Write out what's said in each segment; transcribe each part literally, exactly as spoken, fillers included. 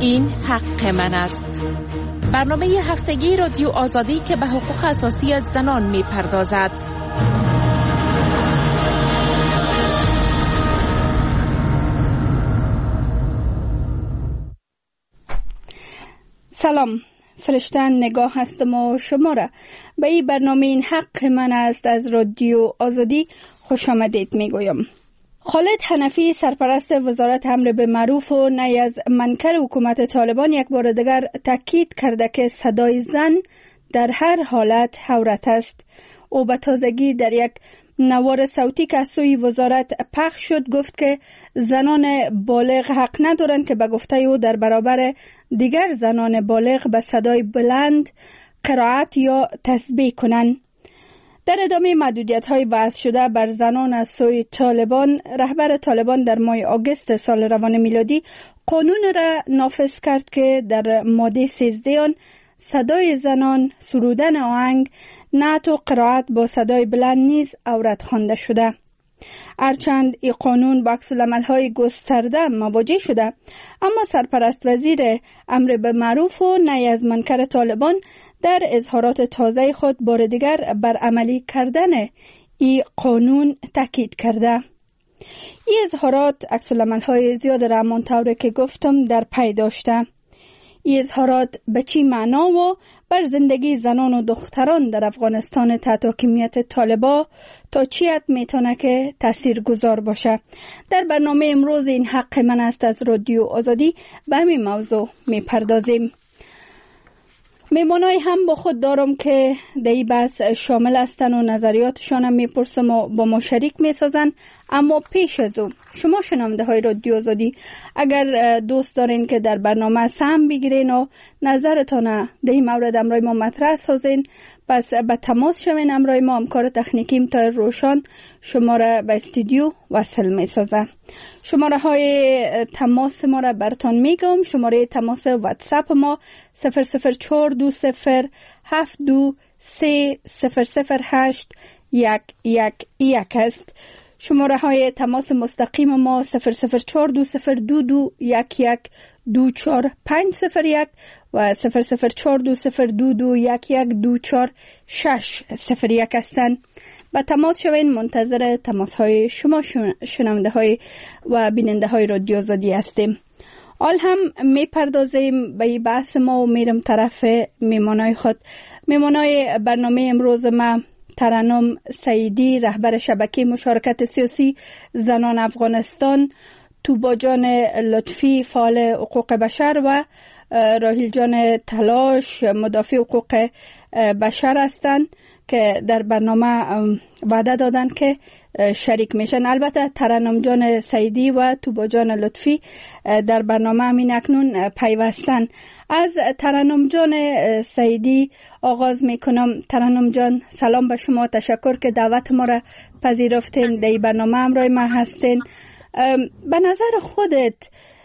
این حق من است. برنامه هفتگی رادیو آزادی که به حقوق اساسی زنان می پردازد. سلام، فرشتن نگاه هستم و شما را به این برنامه این حق من است از رادیو آزادی خوش آمدید می گویم. خالد حنفی سرپرست وزارت امر به معروف و نهی از منکر حکومت طالبان یک بار دیگر تاکید کرده که صدای زن در هر حالت عورت است. او به تازگی در یک نوار صوتی که از سوی وزارت پخش شد گفت که زنان بالغ حق ندارند که به گفته او در برابر دیگر زنان بالغ به صدای بلند قرائت یا تسبیح کنند. در ادامه محدودیت‌های وضع شده بر زنان از سوی طالبان، رهبر طالبان در ماه آگوست سال روان میلادی قانون را نافذ کرد که در ماده سیزده آن صدای زنان، سرودن آهنگ، نعت و قرائت با صدای بلند نیز عورت خوانده شده. هرچند این قانون با عکس‌العمل‌های گسترده مواجه شده، اما سرپرست وزیر امر به معروف و نهی از منکر طالبان در اظهارات تازه خود بار دیگر بر عملی کردن این قانون تاکید کرده. این اظهارات عکس‌العمل‌های زیاد را همانطور که گفتم در پی داشته. این اظهارات به چی معنا و بر زندگی زنان و دختران در افغانستان تحت حاکمیت طالبان تا چی حد میتونه که تأثیر گذار باشه؟ در برنامه امروز این حق من است از رادیو آزادی به همین موضوع میپردازیم. میمانای هم با خود دارم که در این بحث شامل هستن و نظریاتشان هم میپرسم و با ما شریک میسازن. اما پیش از او شما شنونده های رادیو آزادی اگر دوست دارین که در برنامه سهم بگیرین و نظرتان در این مورد امرای ما مطرح سازین، پس به تماس شوین. امرای ما همکار تکنیکیم تا روشان شما را به استودیو وصل میسازه. شماره های تماس ما را براتون میگم. شماره تماس واتساپ ما صفر صفر چهار دو صفر هفت دو سه صفر صفر هشت یک یک یک است. شماره های تماس مستقیم ما صفر صفر چهار دو صفر دو دو یک یک دو چهار پنج صفر یک و صفر صفر چهار دو صفر دو دو یک یک دو چهار شش صفر یک هستند. با تماس شوین. منتظر تماس های شما شنونده های و بیننده های رادیو آزادی هستیم. حال هم می پردازیم به این بحث ما و میرم طرف میمانای خود. میمانای برنامه امروز ما ترنم سعیدی، رهبر شبکه مشارکت سیاسی زنان افغانستان، توبا جان لطفی، فعال حقوق بشر و راهیل جان تلاش، مدافع حقوق بشر هستند که در برنامه وعده دادن که شریک میشن. البته ترنم جان سعیدی و توبا جان لطفی در برنامه همین اکنون پیوستن. از ترنم جان سعیدی آغاز میکنم. ترنم جان سلام به شما، تشکر که دعوت ما را پذیرفتین، در برنامه همراه ما هستین. به نظر خودت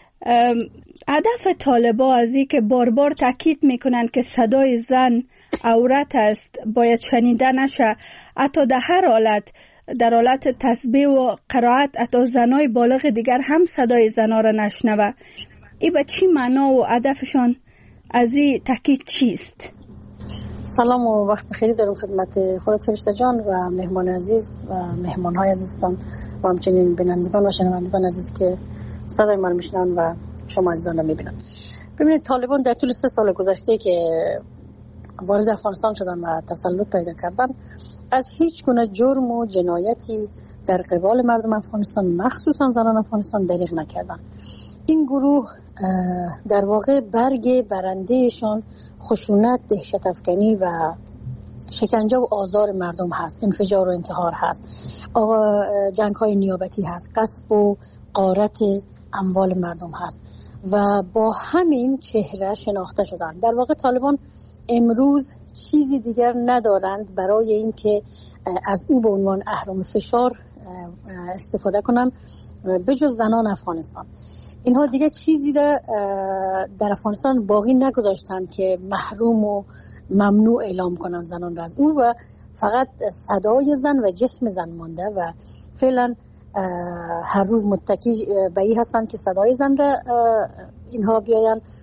هدف طالبا از این که بار بار تاکید میکنن که صدای زن عورت است باید شنیده نشه، حتی در هر حالت، در حالت تسبیح و قرائت حتی زنای بالغ دیگر هم صدای زنا را نشنوه، این به چی معنا و هدفشان از این تاکید چیست؟ سلام و وقت بخیری دارم خدمت خودت فرشته جان و مهمان عزیز و مهمان های عزیزتان و همچنین بینندگان و شنوندگان عزیز که صدای من میشنن و شما عزیزان رو میبینن. ببینید، طالبان در طول سه سال گذشته که وارد افغانستان شدن و تسلط پیدا کردن، از هیچ گونه جرم و جنایتی در قبال مردم افغانستان مخصوصا زنان افغانستان دریغ نکردن. این گروه در واقع برگ برندهشان خشونت، دهشت افکنی و شکنجه و آزار مردم هست، انفجار و انتحار هست، جنگ های نیابتی هست، غصب و غارت اموال مردم هست و با همین چهره شناخته شدن. در واقع طالبان امروز چیزی دیگر ندارند برای اینکه از او به عنوان اهرم فشار استفاده کنند بجز زنان افغانستان. اینها دیگه چیزی را در افغانستان باقی نگذاشتن که محروم و ممنوع اعلام کنن زنان را از او و فقط صدای زن و جسم زن مانده و فعلا هر روز متکی به این هستن که صدای زن را اینها بیاین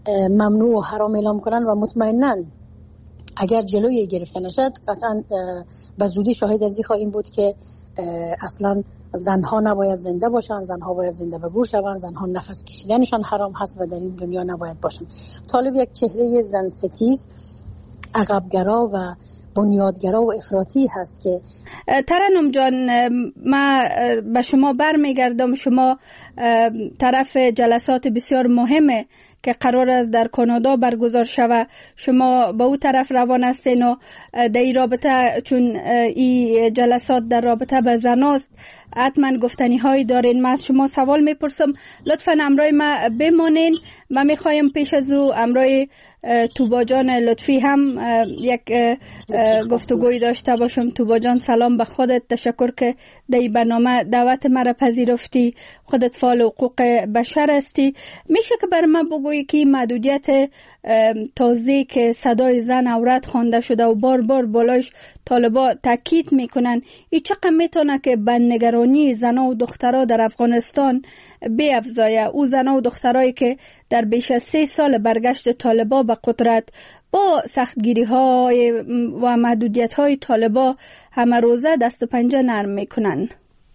ممنوع و حرام اعلام کنن و مطمئناً اگر جلوی گرفته نشد قطعا به زودی شاهد از این خواهیم بود که اصلا زنها نباید زنده باشن، زنها باید زنده به گور شوند، زنها نفس کشیدنشان حرام هست و در این دنیا نباید باشن. طالب یک چهره زن ستیز، عقبگرا و بنیادگرا و افراطی هست که ترنم جان، ما به شما برمیگردم. شما طرف جلسات بسیار مهمه که قرار است در کانادا برگزار شود، شما به او طرف روان هستین و در این رابطه، چون این جلسات در رابطه به زناست، حتما گفتنی هایی دارین. من شما سوال میپرسم، لطفا امرای ما بمانین. من میخوایم پیش از او امرای توبا جان لطفی هم یک گفتگوی داشته باشم. توبا جان سلام به خودت، تشکر که در این برنامه دعوت مرا پذیرفتی. خودت فعال حقوق بشر هستی. میشه که بر من بگویی که محدودیت تازه که صدای زن عورت خوانده شده و بار بار بالایش طالبا تاکید میکنن، این چقدر میتونه که بندگرانی زنا و دخترها در افغانستان بیفزایه؟ او زنا و دخترایی که در بیش از سه سال برگشت طالبا به قدرت با سختگیری های و محدودیت های طالبا همه روزه دست و پنجه نرم میکنن.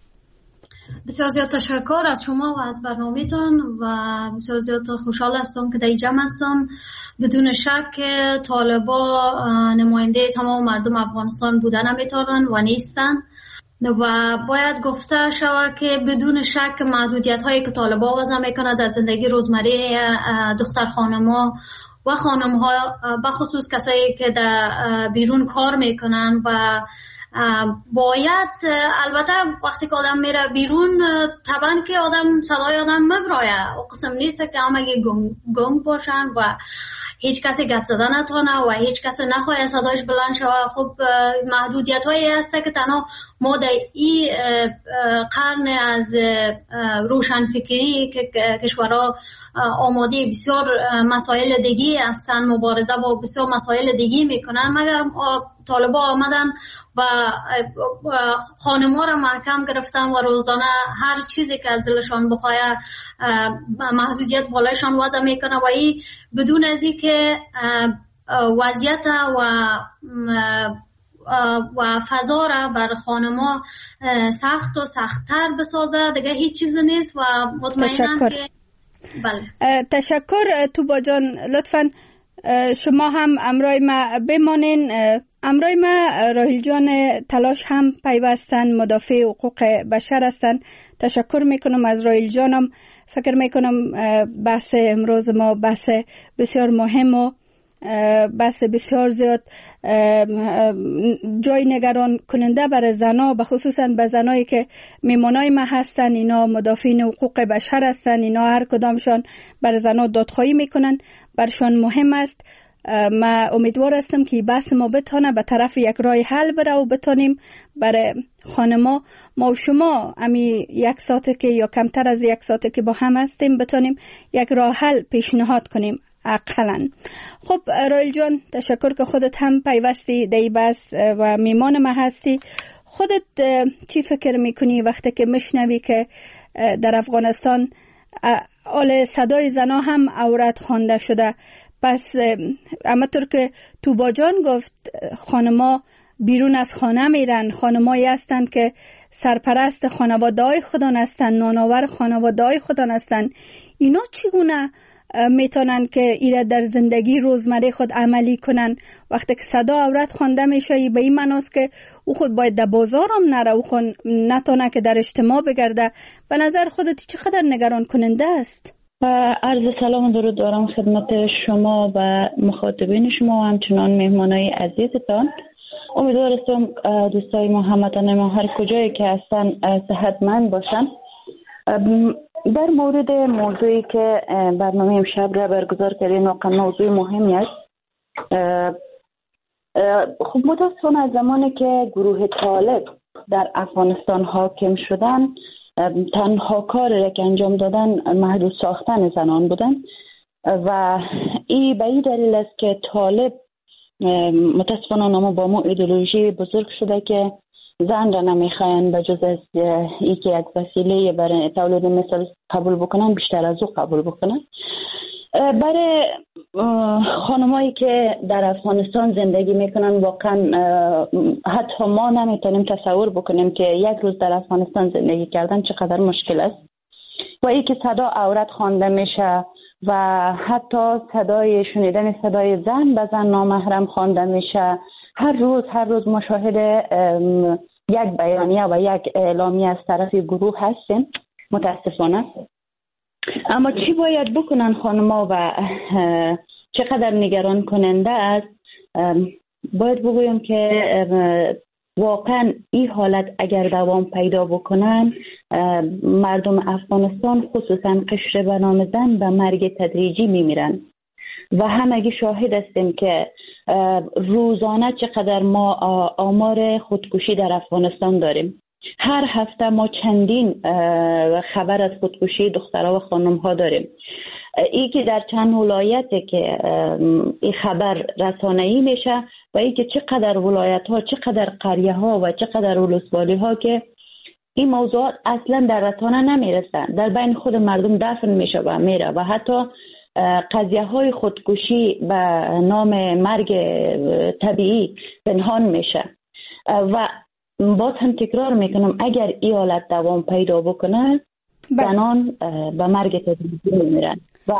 بسیار زیاد تشکر از شما و از برنامه‌تان و بسیار زیاد خوشحال هستم که در جمع هستم. بدون شک طالبا نماینده تمام مردم افغانستان بودن نمیتونن و نیستن و باید گفته شود که بدون شک محدودیت هایی که طالبا وضع میکنه در زندگی روزمره دختر خانما و خانم ها، بخصوص کسایی که در بیرون کار میکنن و باید، البته وقتی که آدم میره بیرون طبعا که آدم صدای آدم مبرایه و قسم نیست که همگی گنگ, گنگ باشن و هیچ کسی گپ زدن نتونه و هیچ کسی نخواهی صدایش بلند شوه. خب محدودیت هایی هست که تنها ما در این قرن از روشنفکری که کشورها آماده بسیار مسائل دیگی هستن، مبارزه با بسیار مسائل دیگی میکنن، مگر طالبا آمدن و خانم‌ها را محکم گرفتن و روزانه هر چیزی که از دلشان بخواه محدودیت بالایشان وضع میکنه و این بدون از این که وضعیت و و فضا را بر خانم‌ها سخت و سخت‌تر بسازه دیگه هیچ چیز نیست. و مطمئنم که بله. تشکر توبا جان، لطفاً شما هم امرای ما بمانین. امرای ما راهیل جان تلاش هم پیوستن، مدافع حقوق بشر هستن. تشکر میکنم از راهیل جانم. فکر میکنم بحث امروز ما بحث بسیار مهم و بحث بسیار زیاد جای نگران کننده برای زنا، بخصوصا به زنایی که میمانای ما هستن. اینا مدافعین حقوق بشر هستن، اینا هر کدامشان برای زنا دادخواهی میکنن، برشان مهم است. ما امیدوار هستم که بحث ما بتونه به طرف یک راه حل بره و بتونیم برای خانما، ما و شما امی یک ساعته که یا کمتر از یک ساعته که با هم هستیم بتونیم یک راه حل پیشنهاد کنیم اقلاً. خب راهیل جان، تشکر که خودت هم پیوستی دی بحث و میمان ما هستی. خودت چی فکر میکنی وقتی که مشنوی که در افغانستان آل صدای زنا هم عورت خوانده شده؟ پس همطور که توبا جان گفت، خانما بیرون از خانه میرن، خانمایی هستند که سرپرست خانواده های خودان هستند، نانآور خانواده های خودان هستند. اینا چگونه میتونن که ایره در زندگی روزمره خود عملی کنن وقتی که صدا عورت خوانده میشه؟ به این معناست که او خود باید در بازار هم نره، او خود نتونه که در اجتماع بگرده. به نظر خودت چقدر نگران کننده است؟ عرض سلام و درود دارم خدمت شما و مخاطبین شما و همچنان مهمانای عزیزتان. امیدوارم دوستای ما هموطنان ما هر کجایی که هستن صحتمند باشن. در مورد موضوعی که برنامه امشب را برگزار کردیم، واقعا موضوع مهمی است. خب متاسفانه از زمانی که گروه طالب در افغانستان حاکم شدن، تنها کاری که انجام دادن محدود ساختن زنان بودن و این به این دلیل است که طالب متاسفانه نامو با ما ایدئولوژی بزرگ شده که زن را نمیخواین به جز از ای که یک وسیله برای تولید مثال قبول بکنن، بیشتر از او قبول بکنن برای خانمایی که در افغانستان زندگی میکنن واقعا حتی ما نمیتونیم تصور بکنیم که یک روز در افغانستان زندگی کردن چقدر مشکل است و ای که صدا عورت خوانده میشه و حتی صدای شنیدن صدای زن به زن نامحرم خوانده میشه. هر روز هر روز مشاهد یک بیانیه و یک اعلامیه از طرف گروه هستیم متاسفانه. اما چی باید بکنن خانم‌ها و چقدر نگران کننده است؟ باید بگویم که واقعا این حالت اگر دوام پیدا بکنن مردم افغانستان خصوصا قشر به نام زن به مرگ تدریجی میمیرن و همگی شاهد هستیم که روزانه چقدر ما آمار خودکشی در افغانستان داریم. هر هفته ما چندین خبر از خودکشی دخترها و خانم‌ها داریم. ای که در چند ولایته که این خبر رسانه‌ای میشه و ای که چقدر ولایت‌ها، چقدر قریه‌ها و چقدر ولسوالی‌ها که این موضوعات اصلا در رسانه نمیرسن، در بین خود مردم دفن میشه و میره و حتی قضیه‌های خودکشی به نام مرگ طبیعی پنهان میشه. و باز هم تکرار میکنم اگر این حالت دوام پیدا بکنه زنان به مرگ تدریجی میمیرن و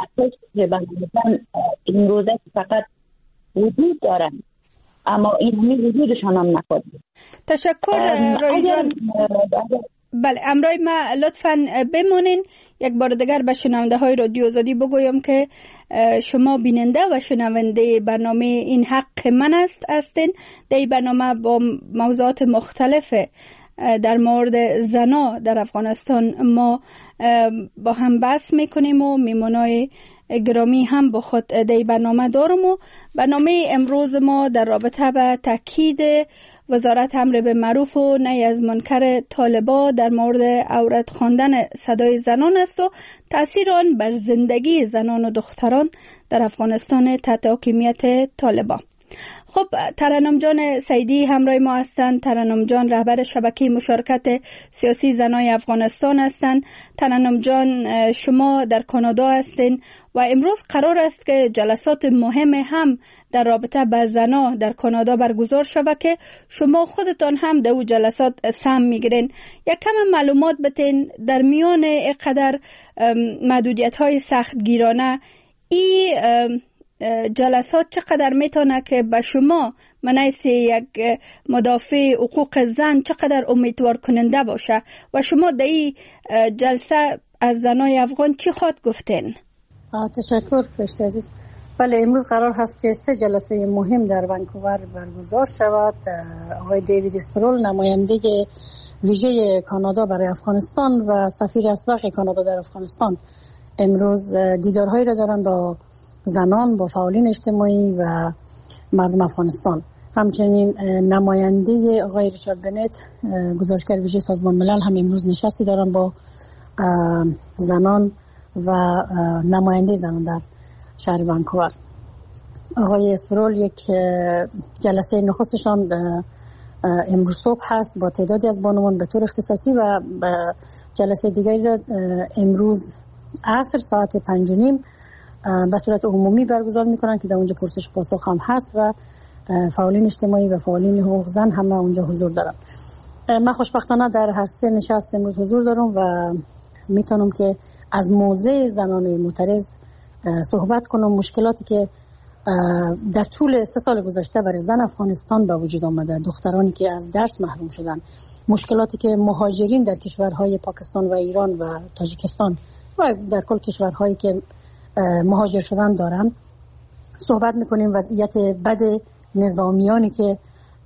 زن این روزه فقط وجود دارن اما این همی وجودشان هم نخواهد. تشکر رای جان. بله امرای ما لطفاً بمونین. یک بار دیگر به شنونده های رادیو آزادی بگویم که شما بیننده و شنونده برنامه این حق من است هستین. در این برنامه با موضوعات مختلف در مورد زنا در افغانستان ما با هم بحث میکنیم و میمونای گرامی هم با خود در این برنامه دارم و برنامه امروز ما در رابطه به تاکید وزارت امر به معروف و نهی از منکر طالبا در مورد عورت خواندن صدای زنان است و تأثیر آن بر زندگی زنان و دختران در افغانستان تحت حاکمیت طالبان. خب ترنم جان سیدی همراه ما هستند. ترنم جان رهبر شبکه مشارکت سیاسی زنای افغانستان هستند. ترنم جان شما در کانادا هستین و امروز قرار است که جلسات مهم هم در رابطه با زنا در کانادا برگزار شود که شما خودتان هم در او جلسات سهم میگیرین. یک کم معلومات بتین در میان اینقدر محدودیت های سخت گیرانه ای جلسات چقدر میتونه که به شما منیس یک مدافع حقوق زن چقدر امیدوار کننده باشه و شما در این جلسه از زنای افغان چی خواهد گفتین؟ تشکر فرشته عزیز. بله امروز قرار هست که سه جلسه مهم در ونکوور برگزار شود. آقای دیوید اسپرول نماینده ویژه کانادا برای افغانستان و سفیر اسبق کانادا در افغانستان امروز دیدارهایی را دارن با زنان، با فعالین اجتماعی و مردم افغانستان. همچنین نماینده آقای ریچارد بنت گزارشگر ویژه سازمان ملل هم امروز نشستی دارن با زنان و نماینده زنان در شهر ونکوور. آقای اسپرول یک جلسه نخستشان امروز صبح هست با تعدادی از بانوان به طور اختصاصی و جلسه دیگری را امروز عصر ساعت پنج و نیم به صورت عمومی برگزار میکنن که در اونجا پرسش پاسخ هم هست و فعالین اجتماعی و فعالین حقوق زن هم اونجا حضور دارن. من خوشبختانه در هر سه نشست امروز حضور دارم و میتونم که از موضع زنان معترض صحبت کنم. مشکلاتی که در طول سه سال گذشته برای زن افغانستان به وجود آمده، دخترانی که از درس محروم شدن، مشکلاتی که مهاجرین در کشورهای پاکستان و ایران و تاجیکستان و در کل کشورهایی که مهاجر شدن دارن صحبت میکنیم. وضعیت بد نظامیانی که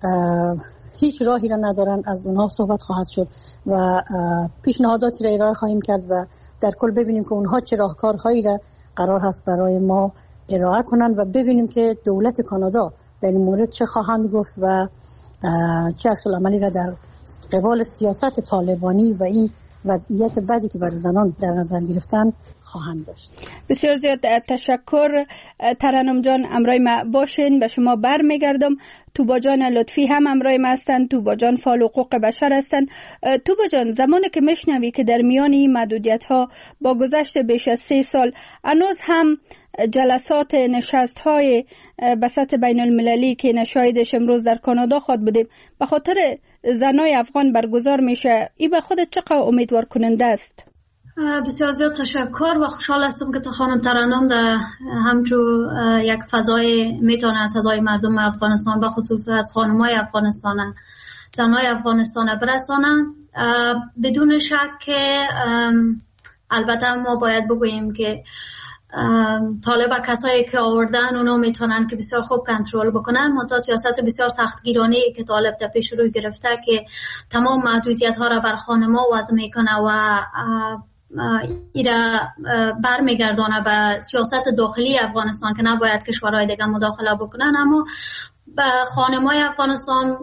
هیچ راهی را ندارن از اونها صحبت خواهد شد و پیشنهاداتی را ارائه خواهیم کرد و در کل ببینیم که اونها چه راهکارهایی را قرار هست برای ما ارائه کنن و ببینیم که دولت کانادا در این مورد چه خواهند گفت و چه عکس العملی را در قبال سیاست طالبانی و این وضعیت بدی که برای زنان در نظر گرفتن خواهند داشت. بسیار زیاد تشکر ترنم جان. امرای ما باشین. به شما برمیگردم. توبا جان لطفی هم همراه ما هستند. توبا جان فعال حقوق بشر هستند. توبا جان، زمانی که میشنوی که در میان این محدودیت ها با گذشت بیش از سه سال هنوز هم جلسات نشست های به سطح بین المللی که نشایدش امروز در کانادا خواد بودیم به خاطر زنای افغان برگزار میشه، این به خودت چقدر امیدوار کننده است؟ بسیار زیاد تشکر و خوشحال هستم که تا خانم ترنم در همچو یک فضای میتونه از صدای مردم افغانستان و خصوص از خانمای افغانستان، زنای افغانستان برسانن. بدون شک که البته ما باید بگوییم که طالب کسایی که آوردن اونا میتونن که بسیار خوب کنترل بکنن، منتها سیاست بسیار سختگیرانه که طالب در پیش روی گرفته که تمام محدودیت ها را بر خانما وضع میکنه و ایره برمیگردانه به سیاست داخلی افغانستان که نباید کشورهای دیگه مداخله بکنن، اما به خانمای افغانستان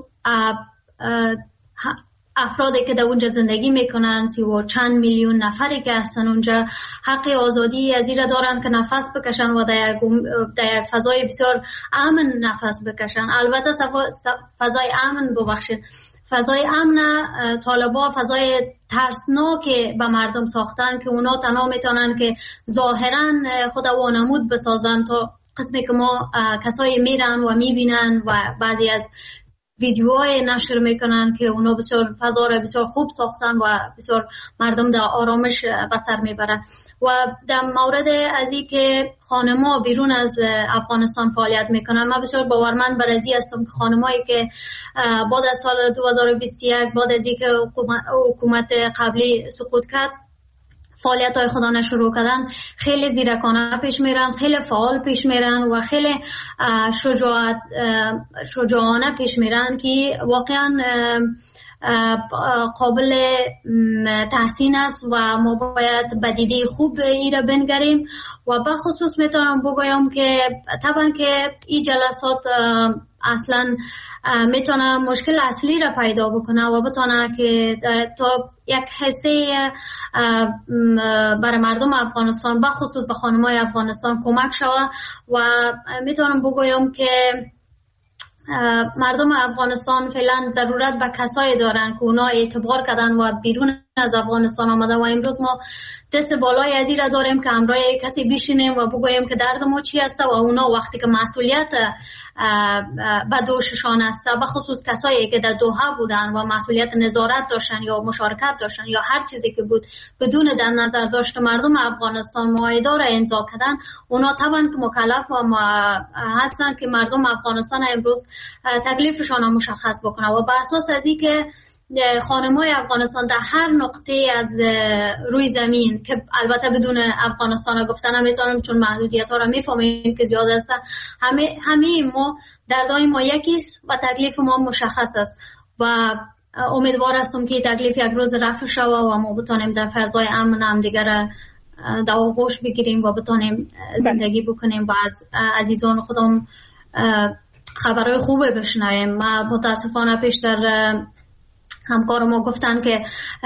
افرادی که در اونجا زندگی میکنن، سی و چند میلیون نفری که هستن اونجا، حق آزادی از این دارن که نفس بکشن و در یک, در یک فضای بسیار امن نفس بکشن. البته فضای امن ببخشید فضای امن طالبا فضای ترسناک به مردم ساختن که اونا تنها میتونن که ظاهرا خود وانمود بسازن تا قسمی که ما کسایی میرن و میبینن و بعضی از ویدیوهای نشر میکنن که اونا بسیار فضا را بسیار خوب ساختن و بسیار مردم در آرامش به سر میبرن. و در مورد از این که خانما بیرون از افغانستان فعالیت میکنن، من بسیار باورمند بر ازی هستم که خانمایی که بعد از سال دو هزار و بیست و یک بعد از اینکه حکومت قبلی سقوط کرد فعالیت های خودانه شروع کردن، خیلی زیرکانه پیش میرن، خیلی فعال پیش میرن و خیلی شجاعت شجاعانه پیش میرن که واقعا قابل تحسین است و ما باید به دیده خوب ای را بنگریم. و به خصوص میتونم بگویم که طبعا که این جلسات اصلا میتونه مشکل اصلی را پیدا بکنه و بتونه که تا یک حصه برای مردم افغانستان به خصوص به خانمای افغانستان کمک شود. و میتونم بگویم که مردم افغانستان فعلا ضرورت به کسایی دارن که اونا اعتبار کردن و بیرون از افغانستان آمدن و امروز ما دست بالای از این را داریم که همراه کسی بشینیم و بگوییم که درد ما چی است و اونا وقتی که مسئولیت به دوششان است، به خصوص کسایی که در دوحه بودن و مسئولیت نظارت داشتن یا مشارکت داشتن یا هر چیزی که بود بدون در نظر داشت مردم افغانستان معاهده را امضا کردن، اونا طبعا که مکلف و هستن که مردم افغانستان امروز تکلیفشان را مشخص بکنه و بر اساس از این که خانمای افغانستان در هر نقطه از روی زمین که البته بدون افغانستان گفتن نمیتونم چون محدودیت ها را میفهمیم که زیاد است، همه همه ما دردای ما یکیست و تکلیف ما مشخص است و امیدوار هستم که تکلیف یک روز رفع شود و ما بتونیم در فضای امن هم دیگر در آغوش بگیریم و بتونیم زندگی بکنیم و از عزیزان خودم خبرهای خوبه بشنویم. ما متاسفانه پیشتر همکار ما گفتن که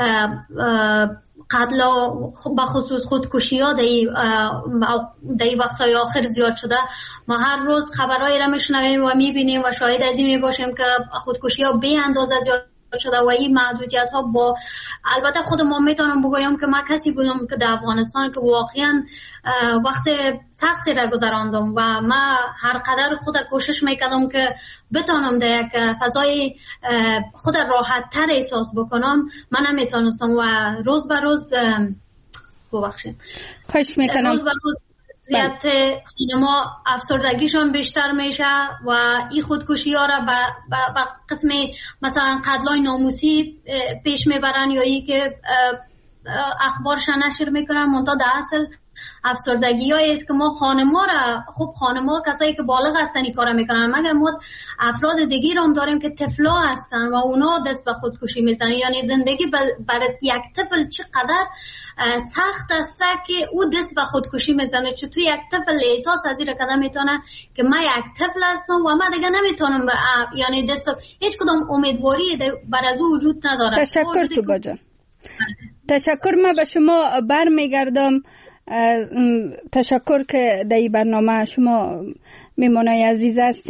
قتل به خصوص خودکشی ها در این وقتهای آخر زیاد شده. ما هر روز خبرهایی را میشنویم و میبینیم و شاهد از این میباشیم که خودکشی ها بی اندازه زیاد شده و این محدودیت ها با البته خود ما میتونم بگویم که من کسی بودم که در افغانستان که واقعا وقت سختی را گذراندم و من هر قدر خود کوشش میکردم که بتونم در یک فضای خود راحت تر احساس بکنم، من نمیتونستم و روز به روز ببخشید خوش میکنم روز به روز زیاد خانما افسردگیشون بیشتر میشه و این خودکشی ها را به قسم مثلا قتلای ناموسی پیش میبرن یا ای که اخبارش نشر میکنن، منتها در اصل افسردگی هایی است که ما خانما را خوب خانما کسایی که بالغ هستن این کارا میکنن، مگر ما افراد دیگه هم داریم که طفلا هستن و اونا دست به خودکشی میزنن. یعنی زندگی برای یک طفل چقدر سخت است که او دست به خودکشی میزنه. چون تو یک طفل احساس از این را کدام میتونه که من یک طفل هستم و من دیگه نمیتونم یعنی دست هیچ کدام امیدواری بر از او وجود نداره. تشکر توبا جان. تشکر. من به شما برمیگردم. تشکر که در این برنامه شما میمانای عزیز هستین.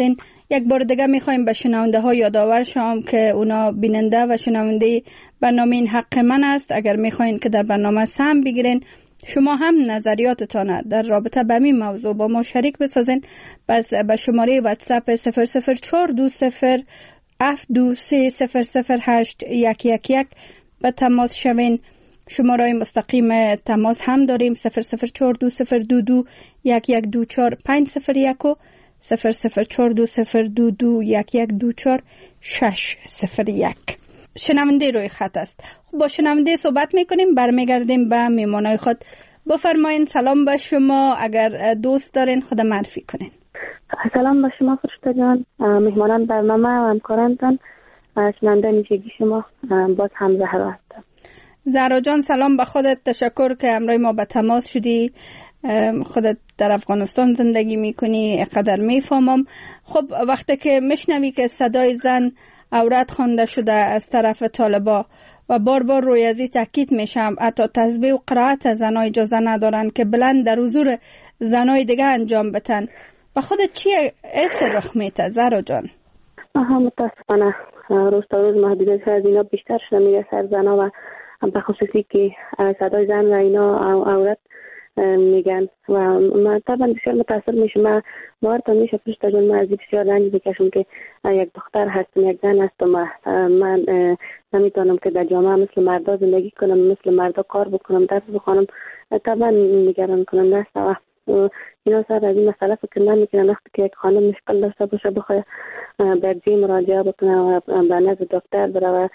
یک بار دیگه میخوایم به شنونده ها یادآور شوم که اونا بیننده و شنونده برنامه این حق من است. اگر میخواین که در برنامه سهم بگیرین، شما هم نظریاتتان در رابطه به این موضوع با ما شریک بسازین، پس به شماره واتساپ صفر صفر چهار دو صفر هفت دو سه صفر صفر هشت یک یک یک به تماس شوین. شماره مستقیم تماس هم داریم صفر صفر چهار دو صفر دو دو یک یک دو چهار پنج صفر یک و صفر صفر چهار دو صفر دو دو یک یک دو چهار شش صفر یک. شنونده روی خط است. خب با شنونده صحبت میکنیم، برمیگردیم به میمانای خود. بفرمایین. سلام به شما. اگر دوست دارین خود معرفی کنین. سلام به شما فرشته جان، مهمانان برنامه و همکارانتان، شنونده میشگی شما، باز هم زهرا هستم. زهرا جان سلام به خودت. تشکر که امروز ما به تماس شدی. خودت در افغانستان زندگی میکنی، اقدر میفهمم. خب وقتی که میشنوی که صدای زن عورت خوانده شده از طرف طالبا و بار بار روی ازی تاکید میشم، حتی تسبیح و قرائت زنای اجازه ندارن که بلند در حضور زنای دیگه انجام بتن. و خودت چی اس رخ میته زهرا جان؟ آها متاسفانه روز تا روز محدودیت از اینا بیشتر شده میره سر زنا و به خصوصی که صدای زن و اینا عورت میگن و من طبعا بسیار متاثر میشم. من باورتان میشه فرشته جان، من از بسیار رنج میکشم که یک دختر هستم، یک زن هستم. من نمیتونم که در جامعه مثل مردا زندگی کنم، مثل مردا کار بکنم، درس بخونم. طبعا نگران کننده است و اینا سر از این مسئله فکر نمیکنن. وقتی که یک خانم مشکل داشته باشه بخواه برجی مراجعه بکنه و به نزد دکتر بره و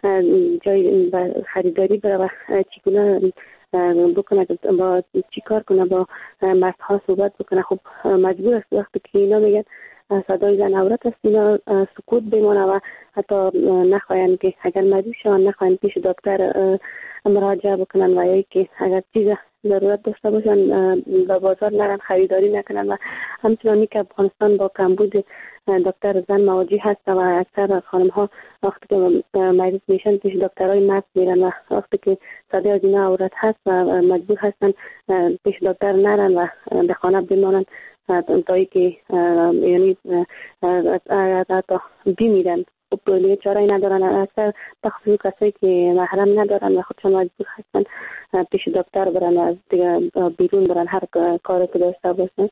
جای خریداری بره و چگونه بکنه، با چی کار کنه، با مردها صحبت بکنه، خب مجبور است وقتی که اینا میگن صدای زن عورت است اینا سکوت بمونه و حتی نخواهن که اگر مریض شوند نخواهن پیش دکتر مراجعه بکنن و یا که اگر چیز ضرورت داشته باشن به بازار نرن خریداری نکنن. و همچنانی که افغانستان با کمبود دکتر زن مواجه هست و اکثر خانم ها وقتی که مریض میشن پیش دکترای مرد میرن و وقتی که صدای از اینا عورت هست و مجبور هستن پیش دکتر نرن و به خانه بمانن تایی که یعنی حتی بیمیرن. خب دیگه چاره‌ای ندارن. اکثر بخصوص کسایی که محرم ندارن و خودشون مجبور هستن پیش دکتر برن و از دیگه بیرون برن هر کاری که داشته باشن.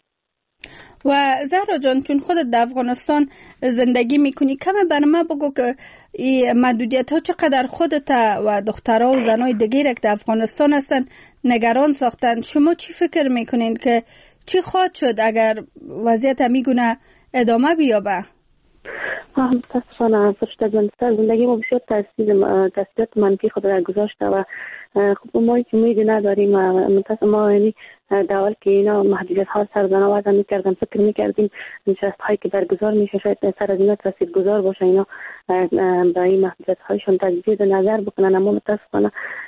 و زهرا جان چون خودت در افغانستان زندگی میکنی، کمه بر ما بگو که این محدودیت ها چقدر خودت و دخترها و زنای دیگه که در افغانستان هستن نگران ساختن. شما چی فکر میکنین که چی خواهد شد اگر وضعیت میگونه ادامه بیابه؟ ها متاسفانه فرشته جان، زندگی ما بسیار تاثیرات منفی خود را گذاشته و خب ما هیچ امیدی نداریم. متاسفانه ما یعنی در اول که اینا محدودیت ها سر زنا وضع میکردن فکر میکردیم نشست هایی که برگزار میشه شاید سر از اینا تاثیرگذار باشه، اینا به این محدودیت هایشون تجدید نظر بکنن، اما متاسفانه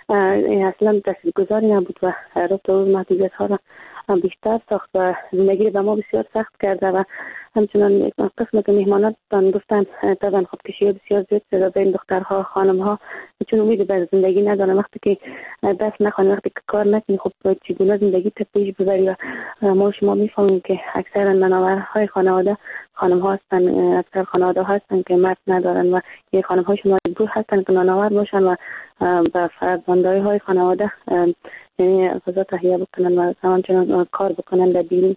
اصلا تاثیرگذاری نبود و روز تا روز محدودیت ها را بیشتر ساخت و زندگی به ما بسیار سخت کرده. و همچنان قسم که مهماناتان گفتن طبعا خودکشی بسیار زیاد شده بین دخترها خانمها، چون امید به زندگی ندارن. وقتی که دست نخوانی، وقتی که کار نکنی، خب چگونه زندگی تا پیش ببری؟ و ما شما میفهمیم که اکثر مناورهای خانواده خانم ها هستن، اکثر خانواده ها هستن که مرد ندارن و یه خانم هاشون مجبور هستن که مناور باشن و به فرزندای های خانواده یعنی غذا تهیه بکنن و همچنان کار بکنن در بیرون.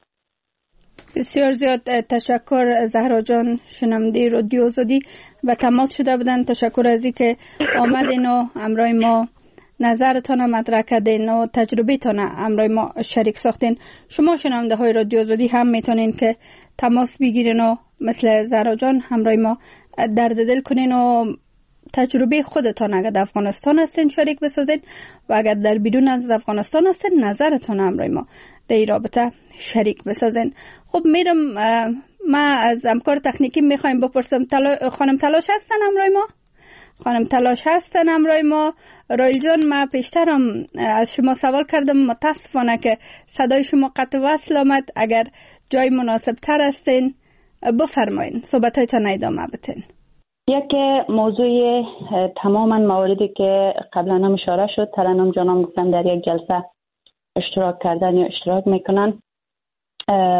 بسیار زیاد تشکر زهرا جان. شنونده رادیو آزادی و تماس شده بودن. تشکر از اینکه آمدین و همراه ما نظرتان مطرح کردین و تجربه تان همراه ما شریک ساختین. شما شنونده های رادیو آزادی هم میتونین که تماس بگیرین و مثل زهرا جان همراه ما درد دل کنین و تجربه خودتان اگر در افغانستان هستین شریک بسازین و اگر در بیرون از افغانستان هستین نظرتان همراه ما در این رابطه شریک بسازین. خب میرم ما از همکار تکنیکی میخوایم بپرسم تلا... خانم تلاش هستن همراه ما؟ خانم تلاش هستن همراه ما. رایل جان ما پیشترم از شما سوال کردم، متاسفانه که صدای شما قطع وصل آمد. اگر جای مناسب تر هستین بفرمایین صحبتایتان ادامه بدین. یک موضوع تماما مواردی که قبلا هم اشاره شد، ترنم جانم گفتن در یک جلسه اشتراک کردن یا اشتراک میکنن.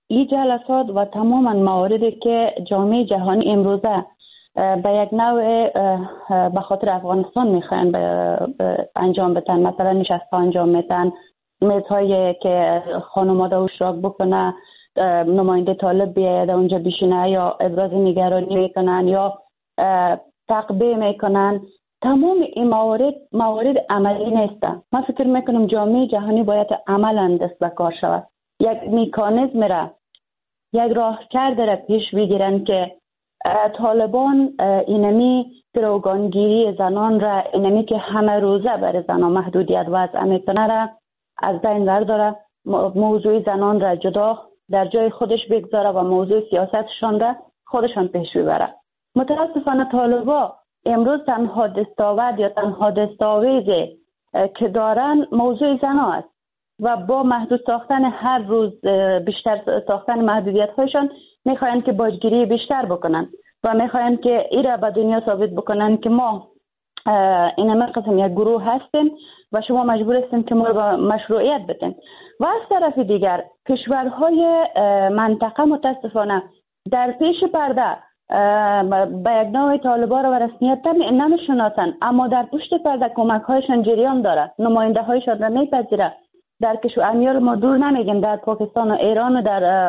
این جلسات و تماما مواردی که جامعه جهانی امروزه به یک نوع به خاطر افغانستان میخواین انجام بدن، مثلا نشست ها انجام میدن، میزهایی که خانواده اشتراک بکنه، نماینده طالب بیاید اونجا بشینه یا ابراز نگرانی میکنن یا تقبیه میکنن، تمام این موارد موارد عملی نیستن. من فکر میکنم جامعه جهانی باید عملا دست به کار شود، یک میکانیزم را، یک راهکرد را پیش بگیرن که طالبان اینمی گروگانگیری زنان را، اینمی که همه روزه برای زنان محدودیت وضع میکنه را از بین برداره، موضوع زنان را جدا در جای خودش بگذاره و موضوع سیاستشان را خودشان پیش ببره. متاسفانه طالبا امروز تنها دستاورد یا تنها دستاویزی که دارن موضوع زنا است و با محدود ساختن هر روز بیشتر ساختن محدودیت هایشان میخواین که باجگیری بیشتر بکنن و میخواین که این را به دنیا ثابت بکنن که ما این همه قسم یک گروه هستیم و شما مجبور هستین که ما را مشروعیت بدین. و از طرف دیگر کشورهای منطقه متاسفانه در پیش پرده به یک نوع طالبان را و رسمیت نمیشناسن، اما در پشت پرده کمک هایشان جریان داره، نماینده هایشان را میپذیره. در کشور امیال ما دور نمیگیم، در پاکستان و ایران و در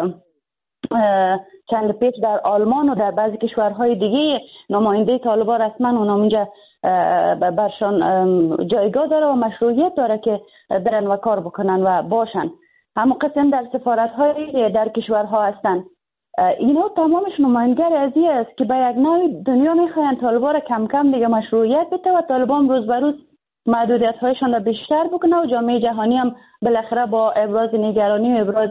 چند پیش در آلمان و در بعضی کشورهای دیگه نماینده طالبان رسما اونم اونجا برشان جایگاه داره و مشروعیت داره که برن و کار بکنن و باشن. همه قسم در سفارت های در کشورها هستن. اینا تمامش نمایندگر ازی است که به یک نوع دنیا میخواین طالبان را کم کم دیگه مشروعیت بده و طالبان روز به روز محدودیت هایشان را بیشتر بکنه و جامعه جهانی هم بالاخره با ابراز نگرانی و ابراز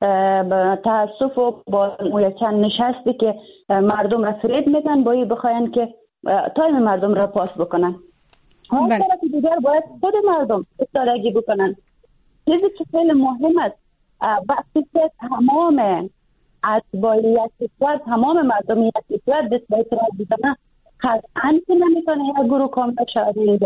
تاسف و با یک چند نشستی که مردم را فریب میدن با این بخواین که تایم مردم را پاس بکنن. از طرف دیگر باید خود مردم استراتژی بکنن. چیزی که خیلی مهم است وقتی که تمام اتباعیت کشور، تمام مردم یک کشور دست به اعتراض بزنن، قطعاً که نمیتونه یک گروه کامل شود اینجا.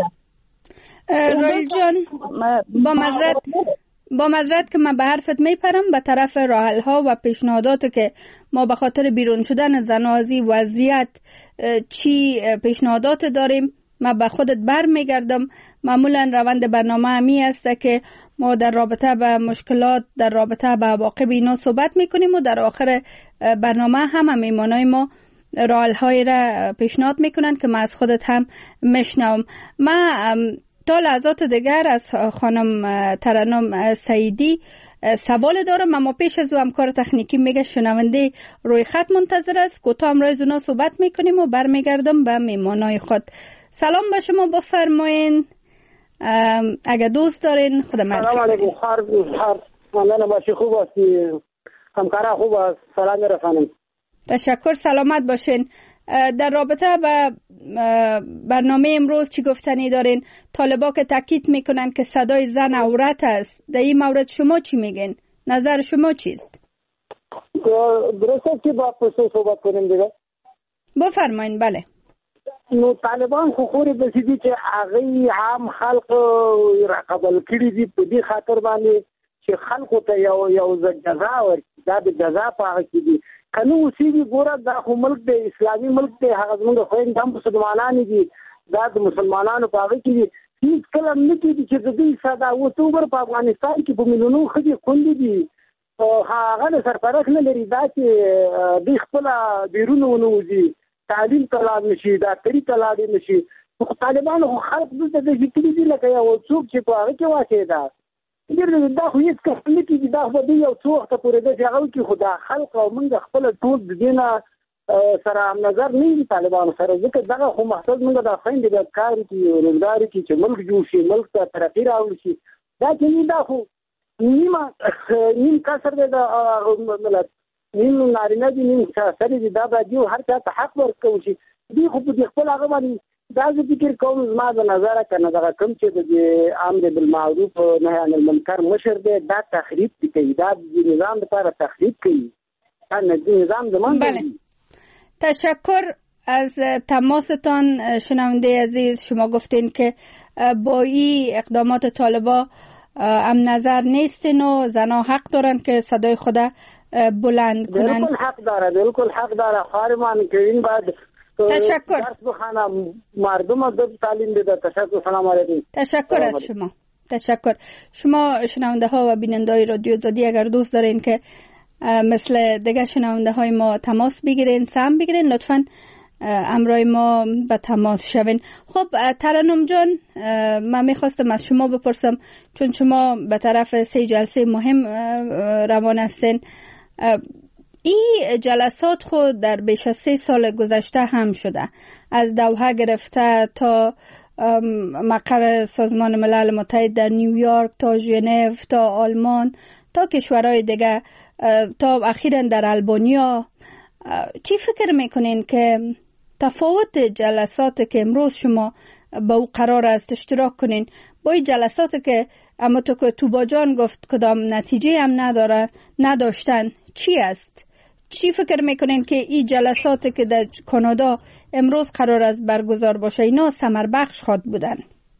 رایل جان، با معذرت با معذرت که من به حرفت میپرم، به طرف راحل ها و پیشنهادات که ما به خاطر بیرون شدن زنازی وضعیت چی پیشنهادات داریم، من به خودت بر میگردم. معمولا روند برنامه همی است که ما در رابطه به مشکلات، در رابطه به عواقب اینا صحبت میکنیم و در آخر برنامه هم میمانای ما راحل های را پیشنهاد میکنن که من از خودت هم میشنوم. من تا لحظات دیگر از خانم ترنم سعیدی سوال دارم، اما پیش از او همکار تکنیکی میگه شنونده روی خط منتظر است. کوتاه هم رای زونا صحبت میکنیم و برمیگردم به میمانای خود. سلام به شما بفرمایین اگه دوست دارین. خدا مرسی. سلام علیکم. خار خار ممنون باشی، خوب هستی؟ همکارا خوب است؟ سلام میرسانم. تشکر، سلامت باشین. در رابطه با برنامه امروز چی گفتنی دارین؟ طالبا که تاکید میکنن که صدای زن عورت است، در این مورد شما چی میگین؟ نظر شما چیست؟ درسته که با پرسو صحبت کنیم دیگه؟ بفرمایین. بله. نو طالبان خو خوري بسیدي چې هغه عام خلق را قبل کړي دي په دې خاطر باندې چې خلکو ته یو یو جزا ورکړي، دا د جزا په هغه کې دي. کنو اوسېږي ګوره دا خو ملک دی، اسلامي ملک دی، هغه زموږ خویندې هم مسلمانان دي، دا د مسلمانانو په هغه کې دي. هیڅ کله هم نه کېږي چې د دوی ساده اوسه وګوره په افغانستان کې په میلیونونو ښځې خوندې دي، هغه د سرپرست نه لري دا چې دوی خپله بیرون ونوځي، تعلیم ته لاړ نشي، ډاکټري ته لاړ نشي. خو طالبانو خو خلق دلته داسې کړي دي لکه یو څوک چې په هغه کې واچېده. دا خو هېڅ کس نه کېږي، دا خو به دوی یو څو وخته پورې داسې هغه وکړي، خو دا خلق او موږ خپله ټول د دې نه سره نظر نه وي طالبانو سره، ځکه دغه خو مقصد موږ دا خویندې باید کار وکړي، روزګار وکړي چې ملک جوړ شي، ملک ته ترقي راوړي شي. دا چې دا خو نیمه نیم کسر دی د ملت، نیم نارینه دي، نیم سړي دي، دا باید یو هر چا ته حق ورکړو شي. دوی خو په خپل هغه باندې دا زه فکر کوم زما د نظره که نه دغه کوم چې د امر بالمعروف نهي عن المنکر مشر دی، دا تخریب کوي، دا د نظام لپاره تخریب کوي، دا نظام زمان دی. تشکر از تماستان شنونده عزیز. شما گفتین که با این اقدامات طالبا ام نظر نیستین و زنها حق دارن که صدای خود بلند کنن. بالکل حق داره، بالکل حق داره. خواهرمان که این بعد تشکر. درس بخوانم، مردم رو تعلیم بده. تشکر. سلام علیکم. تشکر از شما. تشکر. شما شنونده ها و بیننده های رادیو آزادی اگر دوست دارین که مثل دیگه شنونده های ما تماس بگیرین، سهم بگیرین، لطفاً امرای ما به تماس شوین. خب ترنم جان، من میخواستم از شما بپرسم، چون شما به طرف سه جلسه مهم روان هستین، این جلسات خود در بیش از سه سال گذشته هم شده، از دوحه گرفته تا مقر سازمان ملل متحد در نیویورک، تا ژنو، تا آلمان، تا کشورهای دیگه، تا اخیراً در البانیا. چی فکر میکنین که تفاوت جلسات که امروز شما با او قرار است اشتراک کنین با این جلسات که اما تو که توبا جان گفت کدام نتیجه هم نداره نداشتن چی است؟ چی فکر میکنین که این جلسات که در کانادا امروز قرار است برگزار باشه اینا ثمر بخش خواد بودن؟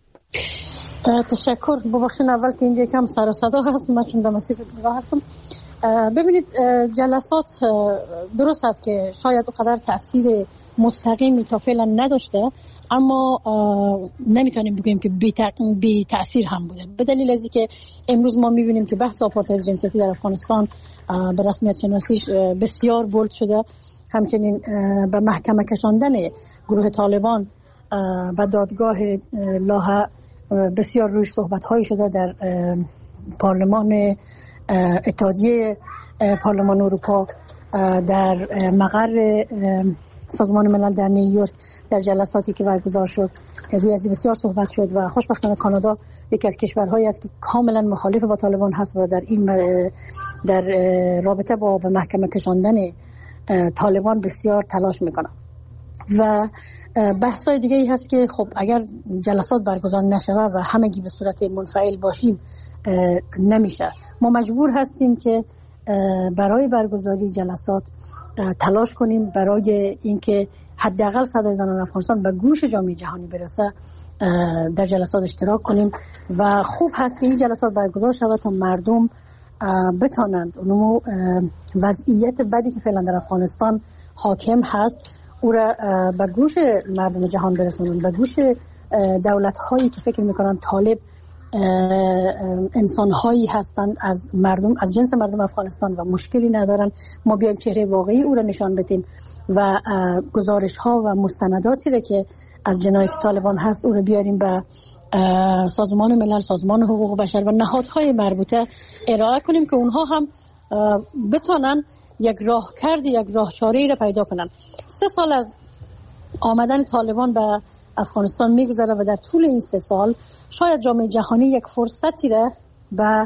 تشکر. ببخشید اول که اینجا کم سر و صدا هست، من چون در مسیر راه هستم. ببینید جلسات درست است که شاید اونقدر تأثیر مستقیمی تا فعلا نداشته، اما نمیتونیم بگیم که بی تأثیر هم بوده، به دلیل از اینکه امروز ما میبینیم که بحث آپارتاید جنسیتی در افغانستان به رسمیت شناسیش بسیار بولد شده. همچنین به محکمه کشاندن گروه طالبان و دادگاه لاهه بسیار روش صحبت هایی شده در پارلمان اتحادیه پارلمان اروپا، در مقر سازمان ملل در نیویورک، در جلساتی که برگزار شد روی از بسیار صحبت شد و خوشبختانه کانادا یکی از کشورهایی است که کاملا مخالف با طالبان هست و در این در رابطه با به محکمه کشاندن طالبان بسیار تلاش میکنه. و بحثای دیگه ای هست که خب اگر جلسات برگزار نشود و همگی به صورت منفعل باشیم نمیشه. ما مجبور هستیم که برای برگزاری جلسات تلاش کنیم برای اینکه حداقل صدای زنان افغانستان به گوش جامعه جهانی برسه، در جلسات اشتراک کنیم و خوب هست که این جلسات برگزار شود تا مردم بتانند اونمو وضعیت بدی که فعلا در افغانستان حاکم هست او را به گوش مردم جهان برسونن، به گوش دولت هایی که فکر میکنن طالب انسان هایی هستند از مردم، از جنس مردم افغانستان و مشکلی ندارن. ما بیایم چهره واقعی او را نشان بدیم و گزارش ها و مستنداتی را که از جنایت طالبان هست او را بیاریم به سازمان ملل، سازمان حقوق بشر و نهادهای مربوطه ارائه کنیم که اونها هم بتونن یک راهکرد، یک راهچاره‌ای را پیدا کنن. سه سال از آمدن طالبان به افغانستان میگذره و در طول این سه سال شاید جامعه جهانی یک فرصتی را به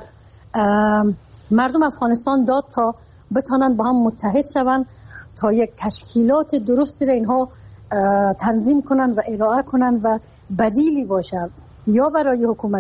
مردم افغانستان داد تا بتونن با هم متحد شون، تا یک تشکیلات درستی را اینها تنظیم کنن و ارائه کنن و بدیلی باشه یا برای حکومت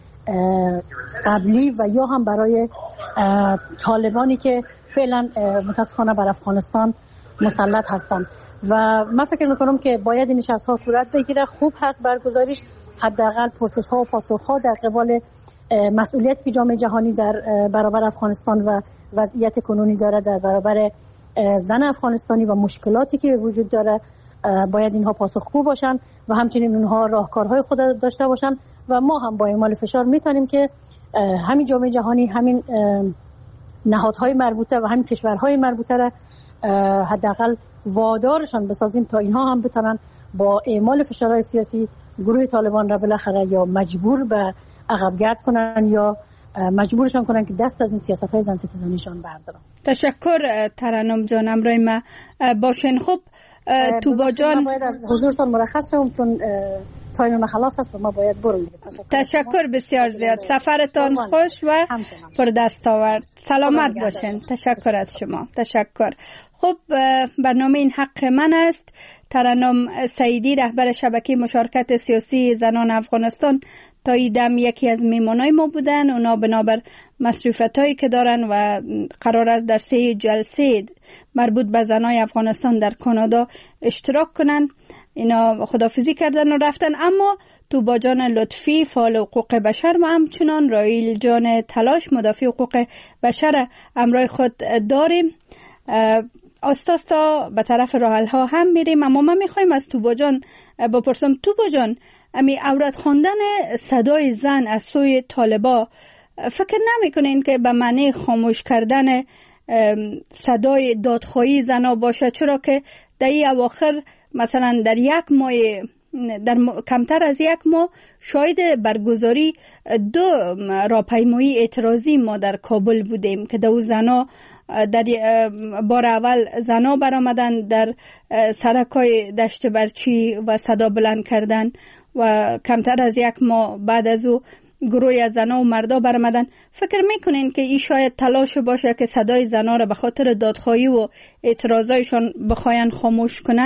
قبلی و یا هم برای طالبانی که فعلا متاسفانه بر افغانستان مسلط هستند. و من فکر میکنم که باید این نشست ها صورت بگیره. خوب هست برگزاریش، حداقل پرسش ها و پاسخ ها در قبال مسئولیتی که جامعه جهانی در برابر افغانستان و وضعیت کنونی داره در برابر زن افغانستانی و مشکلاتی که وجود داره باید اینها پاسخگو باشن و همچنین اونها راهکارهای خود داشته باشن و ما هم با اعمال فشار میتونیم که همین جامعه جهانی، همین نهادهای مربوطه و همین کشورهای مربوطه را حداقل وادارشان بسازیم تا اینها هم بتونن با اعمال فشارهای سیاسی گروه طالبان را بالاخره یا مجبور به عقب گرد کنن یا مجبورشان کنن که دست از این سیاست‌های زن ستیزانیشان بردارن. تشکر ترنم جان، امروی ما باشین. خب توبا جان، من باید از حضورتان مرخص شوم چون تایم ما خلاص است و ما باید بریم. تشکر بسیار زیاد، سفرتان خوش و پر دستاورد. سلامت باشین. تشکر از شما. تشکر. خب برنامه این حق من است. ترنم سعیدی، رهبر شبکه مشارکت سیاسی زنان افغانستان، تا ایدم یکی از میمانای ما بودن. اونا بنابر مصروفیتایی که دارن و قرار است در سه جلسه مربوط به زنای افغانستان در کانادا اشتراک کنن، اینا خدافیزی کردن و رفتن. اما توبا جان لطفی فعال حقوق بشر و همچنان رائیل جان تلاش مدافع حقوق بشر امرای خود داریم. آستا آستا به طرف راحل ها هم میریم، اما ما میخوایم از توبا جان بپرسم. توبا جان، امی عورت خواندن صدای زن از سوی طالبا فکر نمیکنین که به معنی خاموش کردن صدای دادخواهی زنا باشه؟ چرا که در این اواخر مثلا در یک ماه در کمتر از یک ماه شاهد برگزاری دو راهپیمایی اعتراضی ما در کابل بودیم که دو زنا در بار اول زنا برآمدن در سرکای دشت برچی و صدا بلند کردن و کمتر از یک ماه بعد از او گروهی از زنا و مردا برآمدن. فکر میکنین که این شاید تلاش باشه که صدای زنا را به خاطر دادخواهی و اعتراضایشان بخواین خاموش کنن؟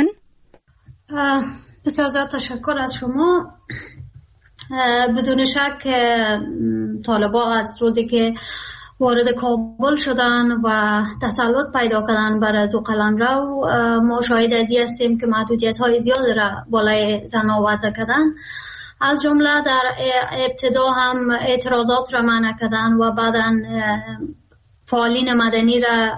بسیار زیاد تشکر از شما. بدون شک طالبا از روزی که وارد کابل شدن و تسلط پیدا کردن بر از او قلمرو، ما شاهد از این هستیم که محدودیت های زیاد را بالای زنها وضع کردن. از جمله در ابتدا هم اعتراضات را منع کردن و بعدا فعالین مدنی را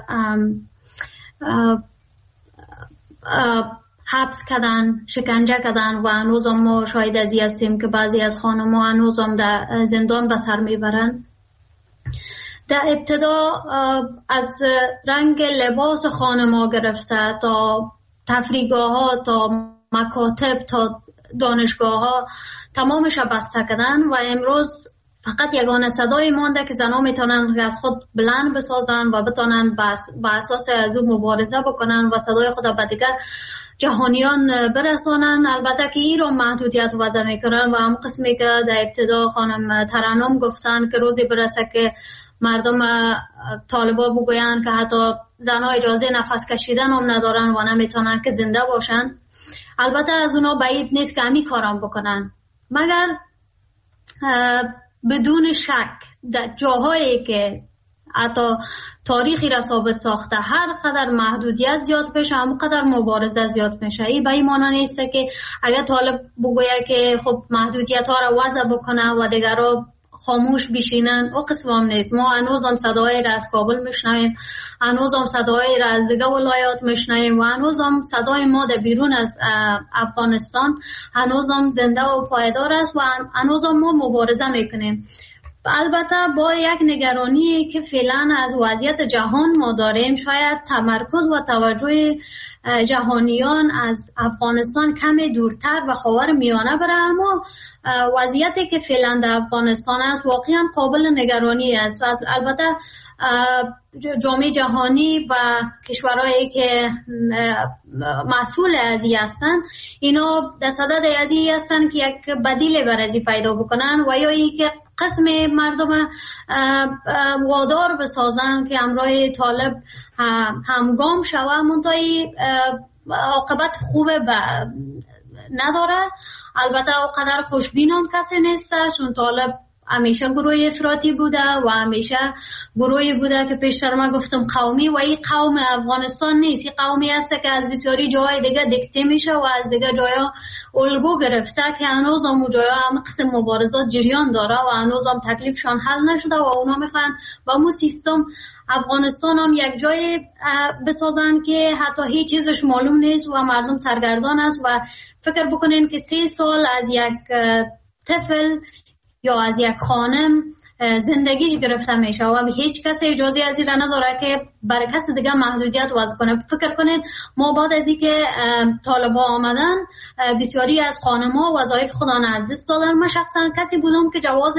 حبس کردن، شکنجه کردن و هنوز ما شاهد از این هستیم که بعضی از خانم‌ها هنوز هم در زندان به سر میبرند. در ابتدا از رنگ لباس خانم‌ها گرفته تا تفریحگاه‌ها تا مکاتب تا دانشگاه‌ها تمامش را بسته کردن و امروز فقط یگانه صدای مانده که زنها میتونن از خود بلند بسازن و بتونن با اساس از او مبارزه بکنن و صدای خود به دیگر جهانیان برسانن. البته که این رو محدودیت وضع میکنن و هم قسمی که در ابتدا خانم ترنم گفتن که روزی برسه که مردم طالبا بگوین که حتی زنها اجازه نفس کشیدن هم ندارن و نمیتونن که زنده باشن. البته از اونا بعید نیست که همی کارم بکنن، مگر بدون شک در جاهایی که حتی تاریخی را ثابت ساخته هر قدر محدودیت زیاد میشه هم قدر مبارزه زیاد میشه. این به این معنی نیست که اگر طالب بگوید که خب محدودیت ها را وضع بکنه و دیگرها خاموش بشینن، او قسم هم نیست. ما هنوز هم صدای را از کابل میشنویم، هنوز هم صدای را از دیگه ولایات میشنویم و هنوز هم صدای ما در بیرون از افغانستان هنوز هم زنده و پایدار است و هنوز هم ما مبارزه میکنیم. البته با یک نگرانی که فعلا از وضعیت جهان ما داریم، شاید تمرکز و توجه جهانیان از افغانستان کمی دورتر و خاور میانه بره، اما وضعیتی که فعلا در افغانستان است واقعا قابل نگرانی است. البته جامعه جهانی و کشورهایی که مسئول از این هستند اینا در صدد از این هستند که یک بدیل بر از این پیدا بکنن و یا ای که قسم مردم وادار بسازن که همراه طالب همگام شوه، منتهی عاقبت خوبه نداره. البته قدر خوشبینان کسی نیست، چون طالب همیشه گروه افراطی بوده و همیشه گروهی بوده که پیشتر ما گفتم قومی و این قوم افغانستان نیست. این قومی هست که از بسیاری جاهای دیگه دکته میشه و از دیگه جاها الگو گرفته که هنوز هم جاها هم قسم مبارزات جریان داره و هنوز هم تکلیفشان حل نشده و اونا میخوان با مو سیستم افغانستان هم یک جای بسازن که حتی هیچ چیزش معلوم نیست و مردم سرگردان است و فکر بکنین که سه سال از یک طفل یا از یک خانم زندگیش گرفته میشه و هیچ کس اجازه از این را نداره که برای کس دیگه محدودیت وضع کنه. فکر کنین ما بعد از اینکه طالبا آمدن بسیاری از خانم‌ها وظایف خودان از دست دادن. من شخصا کسی بودم که جواز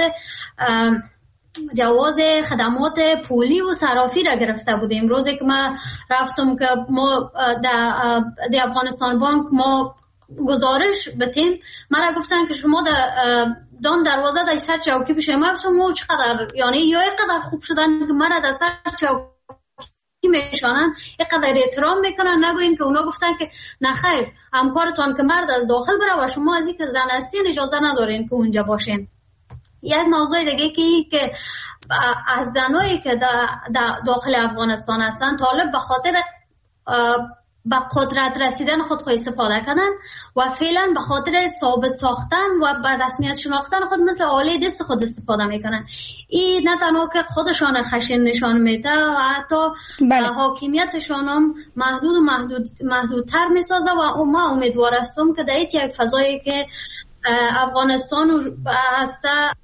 جواز خدمات پولی و صرافی را گرفته بودیم. روزی که ما رفتم که ما در افغانستان بانک ما گزارش بتیم، مرا گفتن که شما در دان دروازه در سر چوکی بشه. ما گفتم چقدر یعنی یا اینقدر خوب شدن که مرا در سر چوکی میشانن، اینقدر احترام میکنن، نگوین که اونا گفتن که نخیر همکارتان که مرد از داخل بره و شما از این که زن هستین اجازه ندارین که اونجا باشین. یک موضوع دیگه که که از زنایی که در داخل افغانستان هستن، طالب به خاطر به قدرت رسیدن خود خود استفاده کردن و فعلا به خاطر ثابت ساختن و به رسمیت شناختن خود مثل آله دست خود استفاده میکنن. این نه تنها که خودشان خشن نشان میده و حتی بله. حاکمیتشان هم محدود و محدود محدودتر میسازه و ما امیدوار هستم که در یک فضایی که افغانستان هسته.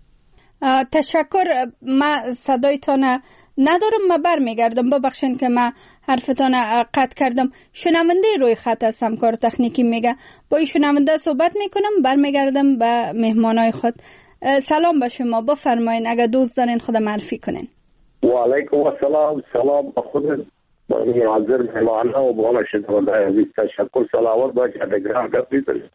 تشکر. ما صدایتان ندارم، ما برمیگردم. ببخشین که ما حرفتان قطع کردم. شنونده روی خط است، همکار تکنیکی میگه با این شنونده صحبت میکنم، برمیگردم به مهمانای خود. سلام به شما، بفرمایین اگر دوست دارین خود معرفی کنین. و علیکم السلام. سلام به خود حاضر مهمان ها و بالا شنونده عزیز. تشکر. سلامت باشید. دگران گفتی دارید.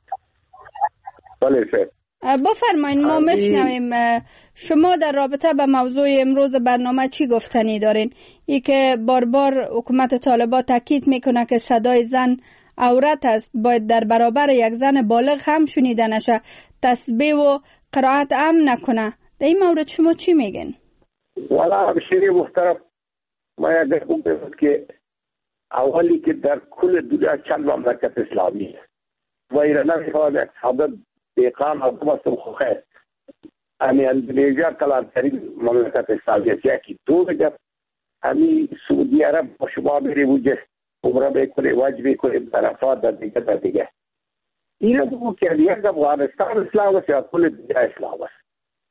بله سر بفرمایین، ما میشنویم. شما در رابطه به موضوع امروز برنامه چی گفتنی دارین؟ ای که بار بار حکومت طالبان تاکید میکنه که صدای زن عورت است، باید در برابر یک زن بالغ هم شنیده نشه، تسبیح و قرائت هم نکنه. در این مورد شما چی میگین؟ والا بشیری محترم، ما یاد کنم که اولی که در کل دنیا چند مملکت اسلامی و ایران میخواد یک حادث دیقان و دمستم خوخه امی اندونیزیا کلانترین مملکت اسلامی است. یکی دو بگم امی سعودی عرب با شما بری بوجه عمره بکنه، واج بکنه، عرفات در دیگه در دیگه. این دو که یک افغانستان اسلام است یا کل دنیا اسلام است.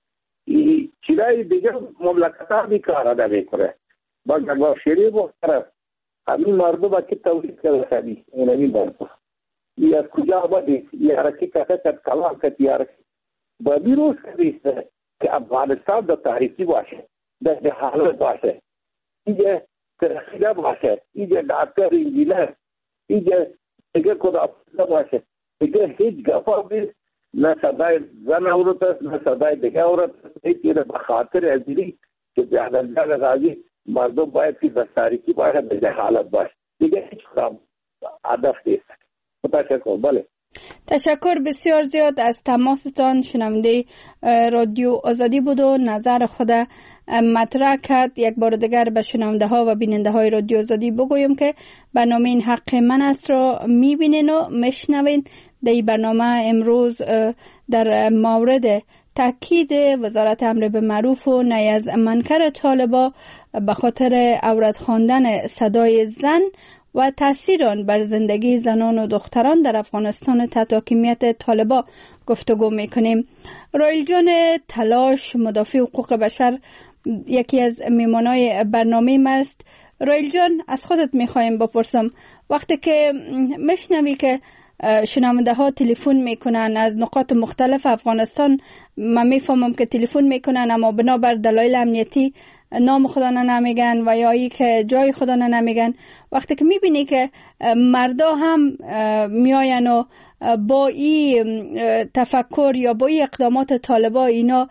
این چیزای دیگه مملکت ها بیکار ادا میکنه. باز اگر شریف محترم امی مردم که تولید کرده خبی این امی مردم یا کجا بودی یا رکی کسی کد کلام کد یا رکی بابی روز کدیسته که افغانستان دا تاریخی باشه، دا حالت باشه، اینجا ترخیده باشه، اینجا دکتر انجینر، اینجا دیگه کدا باشه، دیگه هیچ گفا بید نه صدای زن عورت است نه صدای دیگه عورت است. هیچی را بخاطر ازیلی که بیادرجان غازی مردم باید که دا تاریخی باشه، دا حالت باشه، دیگه هیچ خدا هدف نیست. تشکر. بله تشکر بسیار زیاد از تماستان. شنونده رادیو آزادی بود و نظر خود مطرح کرد. یک بار دیگر به شنونده ها و بیننده های رادیو آزادی بگویم که برنامه این حق من است را میبینین و میشنوین. در این برنامه امروز در مورد تاکید وزارت امر به معروف و نهی از منکر طالبان به خاطر عورت خواندن صدای زن و تأثیر آن بر زندگی زنان و دختران در افغانستان تحت حاکمیت طالبان گفتگو میکنیم. رایل جان تلاش، مدافع حقوق بشر، یکی از میمانای برنامه ما است. رایل جان، از خودت میخوایم بپرسم، وقتی که میشنوی که شنونده ها تلفن میکنن از نقاط مختلف افغانستان، من میفهمم که تلفن میکنن اما بنابر دلایل امنیتی نام خدا نمیگن و یا ای که جای خدا نمیگن، وقتی که میبینی که مردا هم میاین و با این تفکر یا با این اقدامات طالبان اینا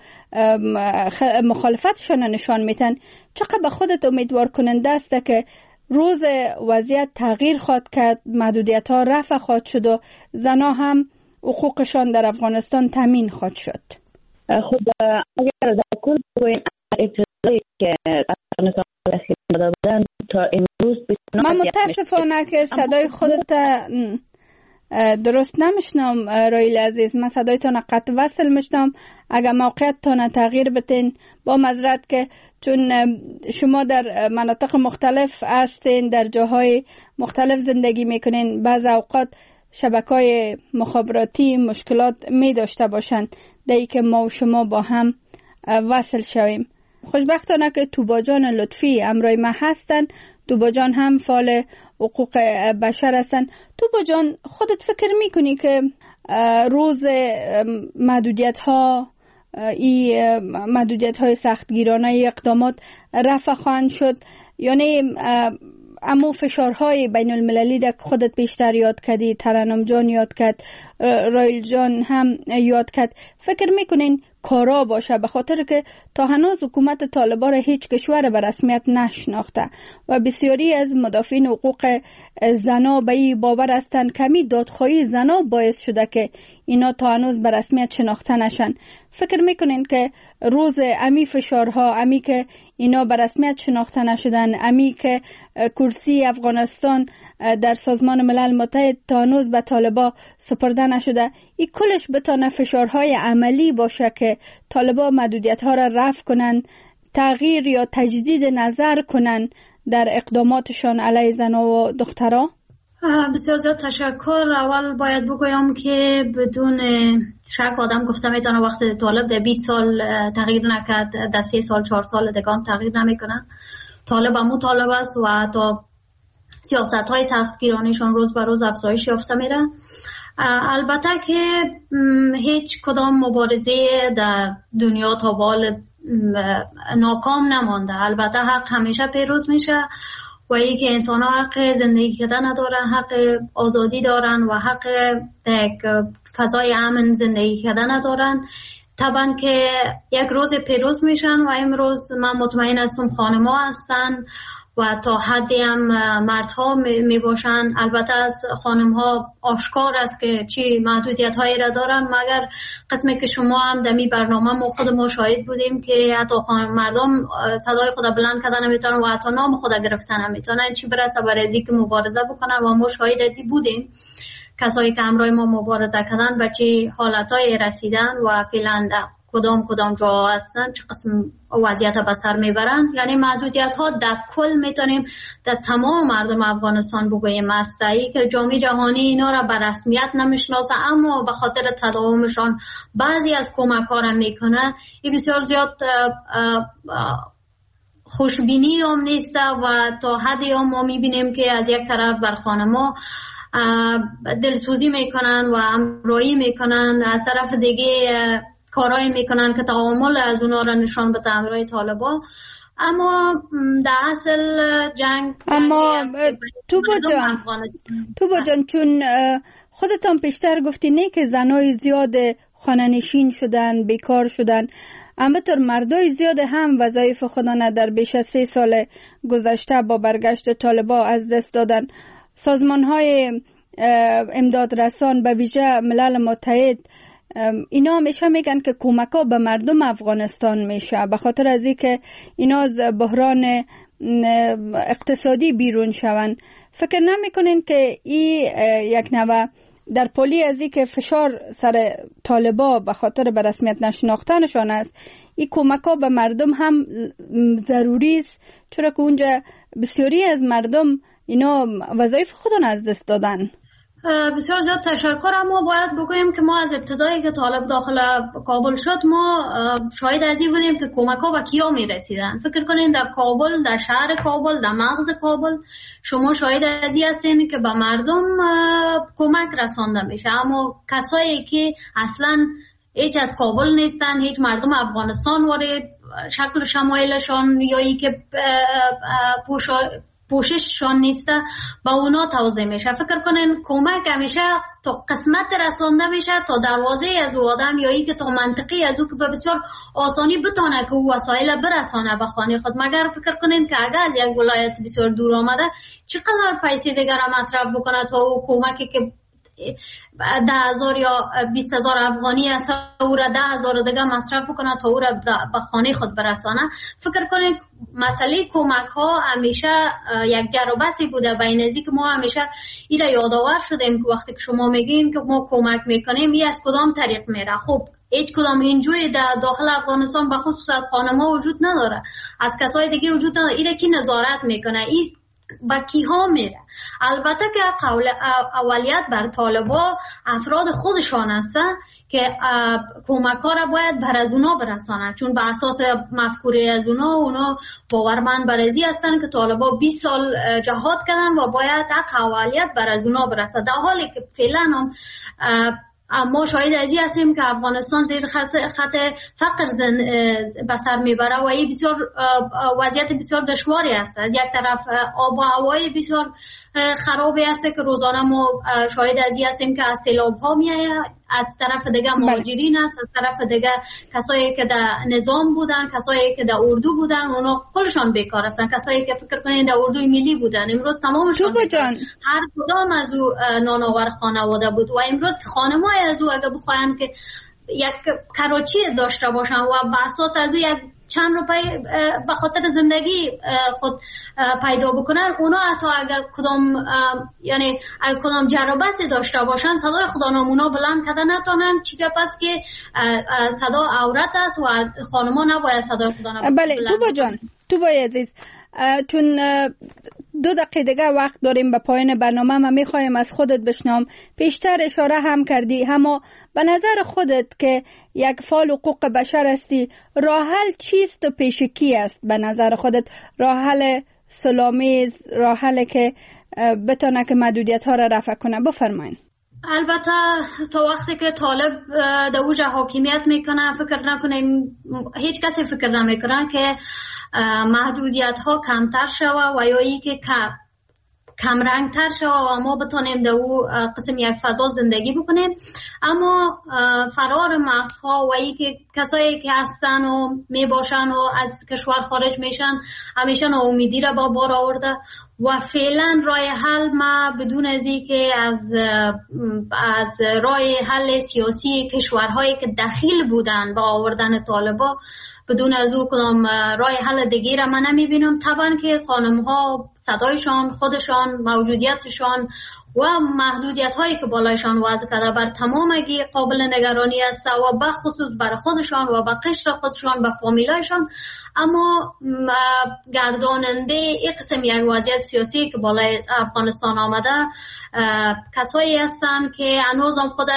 مخالفتشون نشان میتن، چقدر به خودت امیدوار کننده است که روز وضعیت تغییر خواهد کرد، محدودیت ها رفع خواهد شد و زنها هم حقوقشان در افغانستان تامین خواهد شد؟ خب اگر در کل بگویم ابتدایی که افغانستان دادن تا امروز من متاسفانه که صدای خودت درست نمیشنم رایل عزیز. من صدایتان قطع وصل میشنم. اگر موقعیتتان تغییر بتین با معذرت، که چون شما در مناطق مختلف هستین، در جاهای مختلف زندگی میکنین، بعض اوقات شبکه‌های مخابراتی مشکلات می داشته باشند دایی که ما و شما با هم وصل شویم. خوشبختانه که توبا جان لطفی امرای ما هستن. توبا جان هم فعال حقوق بشر هستن. توبا جان، خودت فکر میکنی که روز محدودیت ها، این محدودیت های سختگیرانه اقدامات رفع خواهند شد؟ یعنی امو فشارهای بین المللی که خودت بیشتر یاد کردی، ترنم جان یاد کرد، رایل جان هم یاد کرد، فکر میکنین کارا باشه؟ به خاطر که تا هنوز حکومت طالبان هیچ کشور به رسمیت نشناخته و بسیاری از مدافعین حقوق زنا به این باور هستند کمی دادخواهی زنا باعث شده که اینا تا هنوز به رسمیت شناخته نشن. فکر میکنین که روز امی فشارها، امی که اینا به رسمیت شناخته نشدن، امی که کرسی افغانستان در سازمان ملل متحد تا هنوز به طالبا سپرده نشده، این کلش بتانه فشارهای عملی باشه که طالبا محدودیت ها را رفع کنن، تغییر یا تجدید نظر کنن در اقداماتشان علیه زنان و دخترها؟ بسیار زیاد تشکر. اول باید بگویم که بدون شک آدم گفته میتونه وقتی طالب در بیست سال تغییر نکرد، در سه سال چهار سال دیگه هم تغییر نمیکنه. طالب همو طالب است و تا سیاست های سختگیرانشان روز به روز افزایش یافته میره. البته که هیچ کدام مبارزه در دنیا تا بال ناکام نمانده. البته حق همیشه پیروز میشه و ای که انسان ها حق زندگی کردن دارن، حق آزادی دارن و حق یک فضای امن زندگی کردن دارن. طبعا که یک روز پیروز میشن و امروز من مطمئن هستم خانم‌ها هستن و تا حدی هم مردها می باشن. البته از خانم‌ها آشکار است که چی محدودیت هایی را دارن، مگر قسمی که شما هم در می برنامه ما خود ما شاهد بودیم که حتی مردم صدای خود بلند کردن نمیتونن و حتی نام خود گرفتن نمیتونن، چی برسه برای از اینکه مبارزه بکنن. و ما شاهد ازی بودیم کسایی که همراه ما مبارزه کردن به چه حالتایی رسیدن و فعلا کدام کدام جا هستن، چه قسم وضعیت به سر میبرن. یعنی محدودیت ها در کل میتونیم در تمام مردم افغانستان بگوییم است، ای که جامعه جهانی اینا را به رسمیت نمیشناسه اما به خاطر تداومشان بعضی از کمک ها را میکنه. این بسیار زیاد خوشبینی هم نیست و تا حدی هم ما میبینیم که از یک طرف بر خانما دلسوزی میکنن و همراهی میکنن، از طرف دیگه کارایی میکنن که تعامل از اونا را نشان بده همراه طالبا. اما در اصل جنگ اما تو بجان تو بجان چون خودتان پیشتر گفتی نه که زنای زیاد خانه‌نشین شدن، بیکار شدن، اما طور مردای زیاد هم وظایف خودانه در بیش از سه سال گذشته با برگشت طالبا از دست دادن. سازمان های امداد رسان به ویژه ملل متحد اینا همیشه میگن که کمک ها به مردم افغانستان میشه به خاطر از این که اینا از بحران اقتصادی بیرون شون. فکر نمیکنین که این یک نوع در پلی از این که فشار سر طالبا به خاطر به رسمیت نشناختنشان است، این کمک ها به مردم هم ضروری است، چرا که اونجا بسیاری از مردم اینا وظایف خودن از دست دادن؟ بسیار زیاد تشکر. اما باید بگویم که ما از ابتدایی که طالب داخل کابل شد ما شاهد از این بودیم که کمک ها به کیا می رسیدن. فکر کنین در کابل، در شهر کابل، در مغز کابل شما شاهد از این هستین که به مردم کمک رسانده میشه، اما کسایی که اصلا هیچ از کابل نیستن، هیچ مردم افغانستان وارد شکل شمایلشان یا ای که پوشا پوشششان نیسته با اونا توضیح میشه. فکر کنین کمک همیشه تا قسمت رسانده میشه تا دروازه از او آدم یا ای که تا منطقی از او که به بسیار آسانی بتونه که او وسایل برسانه به خانه خود. مگر فکر کنین که اگر از یک ولایت بسیار دور آمده چقدر پیسه دیگر مصرف بکنه تا او کمکی که ده هزار یا بیست هزار افغانی است او را ده هزار دیگه مصرف کنه تا او را به خانه خود برسانه. فکر کنید مسئله کمک ها همیشه یک جر و بحثی بوده بین ازی که ما همیشه این را یادآور شدیم که وقتی که شما میگین که ما کمک میکنیم این از کدام طریق میره. خب هیچ کدام اینجوری در داخل افغانستان به خصوص از خانم‌ها وجود نداره، از کسای دیگه وجود نداره. این کی نظارت میکنه؟ این با کی ها میره؟ البته که قول اولیت بر طالبا افراد خودشان هستن که کمک ها را باید بر از اونا برسانن، چون به اساس مفکوره از اونا اونا باورمند بر ازی هستن که طالبا بیست سال جهاد کردن و باید حق اولیت بر از اونا برسه، در حالی که فعلا هم اما شاهد ازی هستیم که افغانستان زیر خط فقر به سر میبره و این بسیار وضعیت بسیار دشواری است. از یک طرف آب و هوای بسیار خرابی است که روزانه ما شاهد ازی هستیم که از سیلاب ها میآید، از طرف دیگه مهاجرین است، از طرف دیگه کسایی که در نظام بودن، کسایی که در اردو بودن اونا کلشان بیکار هستن، کسایی که فکر کنین در اردوی ملی بودن امروز تمامشان هر کدام از او نانآور خانواده بود و امروز که خانمای از او اگه بخواین که یک کراچی داشته باشن و به اساس از او یک چند روپای به خاطر زندگی خود پیدا بکنن، اونا حتی اگر کدام یعنی اگر کدام جرابستی داشته باشن صدای خدا نامونا بلند کردن نتونن، چی که پس که صدا عورت است و خانما نباید صدای خدا نامونا بله. توبا جان، توبا عزیز، چون دو دقیقه دیگه وقت داریم به پایان برنامه، ما میخوایم از خودت بشنوم. پیشتر اشاره هم کردی، اما به نظر خودت که یک فعال حقوق بشر هستی، راه حل چیست و پیش کی است به نظر خودت؟ راه حل صلح‌آمیز، راه حل که بتونه که محدودیت ها را رفع کنه. بفرمایید. البته تا وقتی که طالب در اوج حاکمیت میکنه، فکر نکنیم، هیچ کسی فکر نمیکنه که محدودیت ها کمتر شوه و یا ای که کم رنگ تر شوه و ما بتانیم در او قسم یک فضا زندگی بکنیم. اما فرار مرزها و ای که کسایی که هستن و میباشن و از کشور خارج میشن همیشه ناامیدی را با بار آورده و فعلا راه حل ما بدون از این که از از راه حل سیاسی کشورهایی که دخیل بودن با آوردن طالبا، بدون از او کدام راه حل دیگه را من نمیبینم. طبعا که خانم ها صدایشان، خودشان، موجودیتشان و محدودیت هایی که بالایشان وضع کرده بر تمام اگه قابل نگرانی است و به خصوص بر خودشان و به قشر خودشان، به فامیلایشان. اما گرداننده این قسم یک وضعیت سیاسی که بالای افغانستان آمده کسایی هستن که هنوزم خود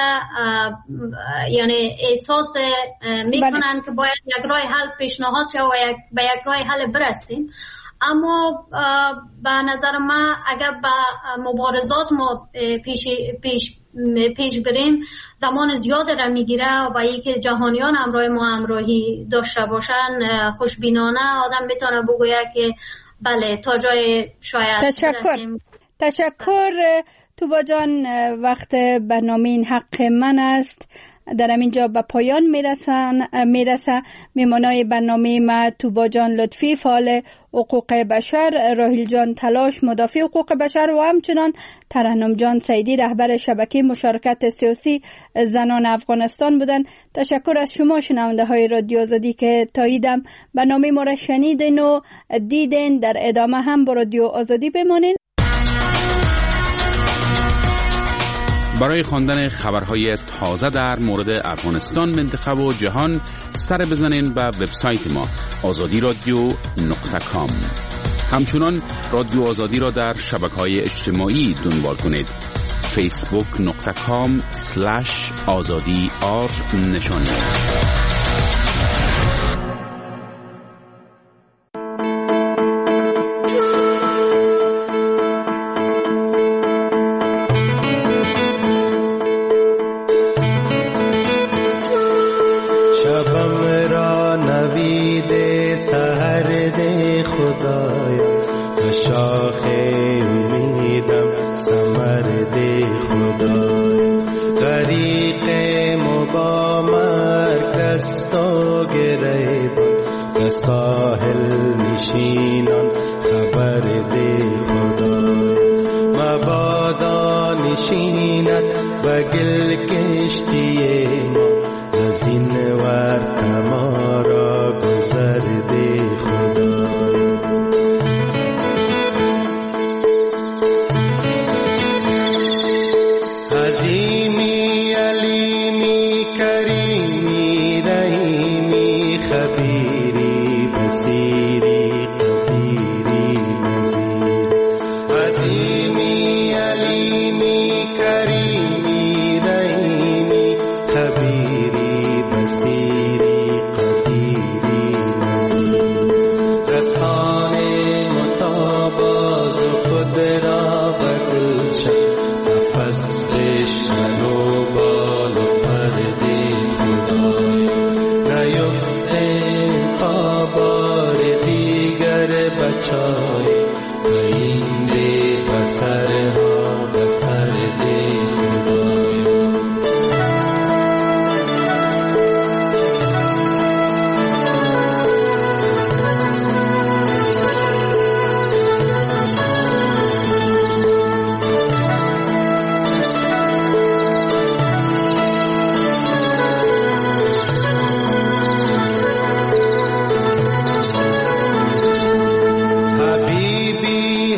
یعنی احساس میکنن که باید یک راه حل پیشنهاد شد و به یک راه حل برسیم. اما به نظر من اگر به مبارزات ما پیش پیش پیش بریم زمان زیاد را میگیره و ای که جهانیان همراه ما همراهی داشته باشن، خوشبینانه آدم میتونه بگوید که بله تا جای شاید تشکر برسیم. تشکر توبا جان. وقت برنامه این حق من است در همینجا به پایان میرسن میرسه. میمانای برنامه ما توبا جان لطفی، فعال حقوق بشر، راهیل جان تلاش، مدافع حقوق بشر و همچنان ترنم جان سیدی، رهبر شبکه مشارکت سیاسی زنان افغانستان بودن. تشکر از شما شنونده های رادیو آزادی که تاییدم برنامه ما را شنیدین و دیدین. در ادامه هم با رادیو آزادی بمانین. برای خواندن خبرهای تازه در مورد افغانستان، منطقه و جهان سر بزنین به وبسایت ما آزادی رادیو نقطه کام. همچنان رادیو آزادی را در شبکه‌های اجتماعی دنبال کنید. فیسبوک نقطه کام سلش آزادی آر نشانی. ساحل نشینان خبر ده خدای، مبادا نشیند و گل کشتی ما، زین ورد ما را گذر ده خدای. عظیمی علیمی کریمی رحیمی خبیری بصیری قدیری نظیر، عظیمی علیمی کریمی رحیمی خبیری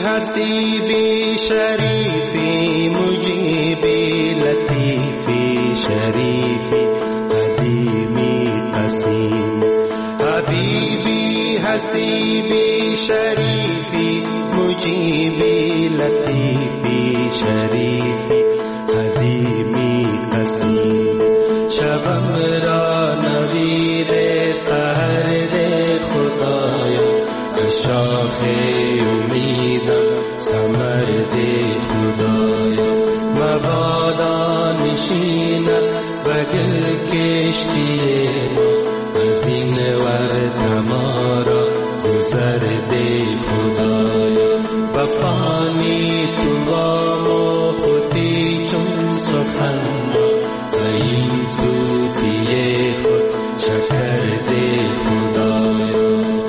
حسیبی شریفی مجیبی لطیفی شریفی قدیمی قسیم حبیبی حسیبی شریفی مجیبی لطیفی شریفی قدیمی قسیم شبم را نویر سحر ده خدایا شاخ امیدم ثمر ده خدایا مبادا نشیند و گل کشتی از این ورد ما گذر ده خدایا و فانی تو با ما خودی چون سخن و این توتی خود شکر ده خدایا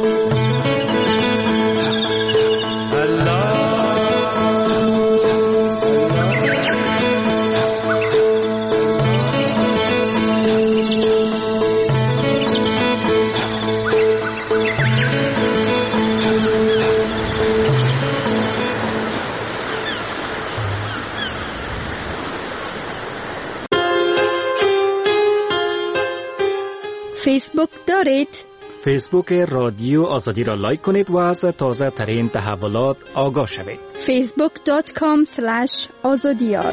فیسبوک دارید؟ فیسبوک رادیو آزادی را لایک کنید و از تازه ترین تحولات آگاه شوید. فیسبوک دات کام اسلش آزادیار.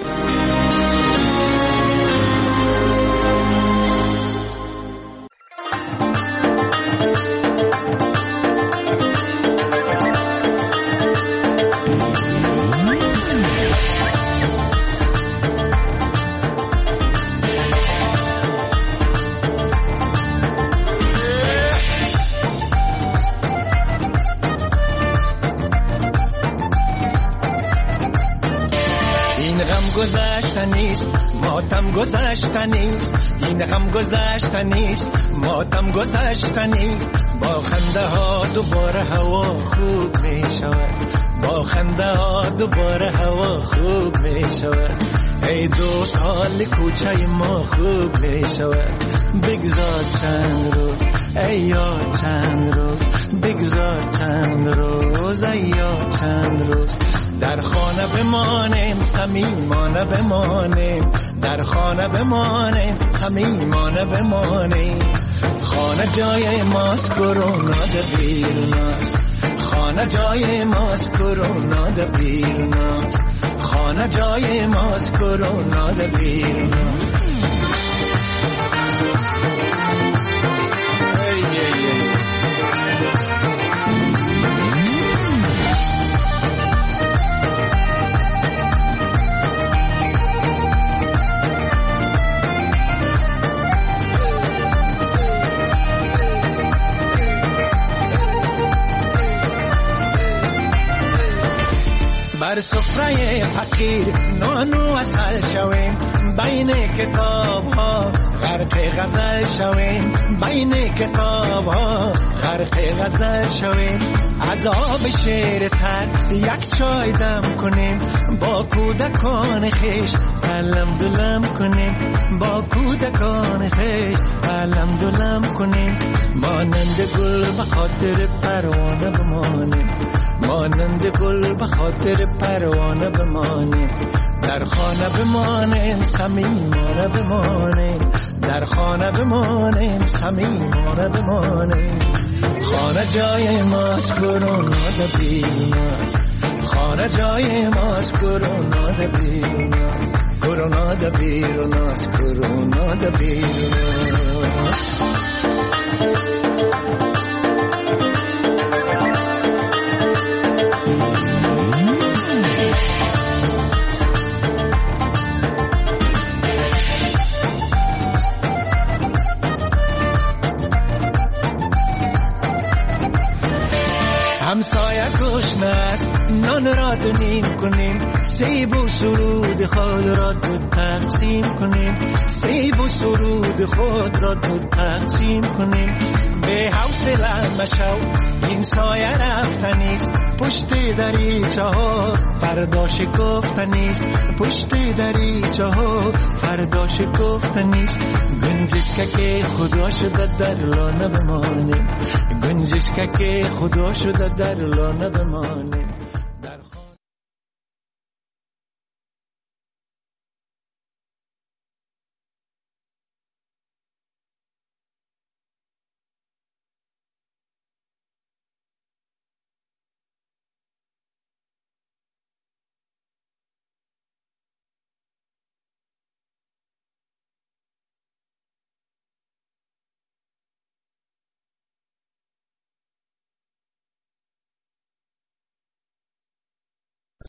گذشتنیست ماتم گذشتنیست این غم گذشتنیست ماتم گذشتنیست با خنده ها دوباره هوا خوب می شود با خنده ها دوباره هوا خوب می شود ای دوست حال کوچه ما خوب می شود بگذار چند روز ای یاد چند روز بگذار چند روز ای یاد چند روز در خانه بمانیم صمیمانه بمانیم در خانه بمانیم صمیمانه بمانیم خانه جای ماست کرونا ده بیروناست خانه جای ماست کرونا ده بیروناست خانه جای ماست کرونا ده بیروناست بر سفره فقیر نانو اصل شویم بین کتاب ها غرق غزل شویم بین کتاب ها غرق غزل شویم عذاب شیر تر یک چای دم کنیم با کودکان خیش علم دلم کنیم با کودکان خیش علم دلم کنیم مانند گل به خاطر پروانه بمانیم مانند گل به خاطر پروانه بمانیم در خانه بمانیم صمیمانه بمانیم در خانه بمانیم صمیمانه بمانیم خانه جای ماست کرونا ده بیروناست خانه جای ماست کرونا ده بیروناست کرونا ده بیروناست کرونا ده بیروناست همسایه گشنه است نان را دو نیم کنیم سیب و سرود خود را دو تقسیم کنیم سیب و سرود خود را دو تقسیم کنیم به حوصله مشو این سایه رفتنیست پشت دریچه ها فردا شکفتنیست پشت دریچه ها فردا شکفتنیست گنجش که خدا شده در لانه بمانیم گنجش که خدا شده در لانه بمانیم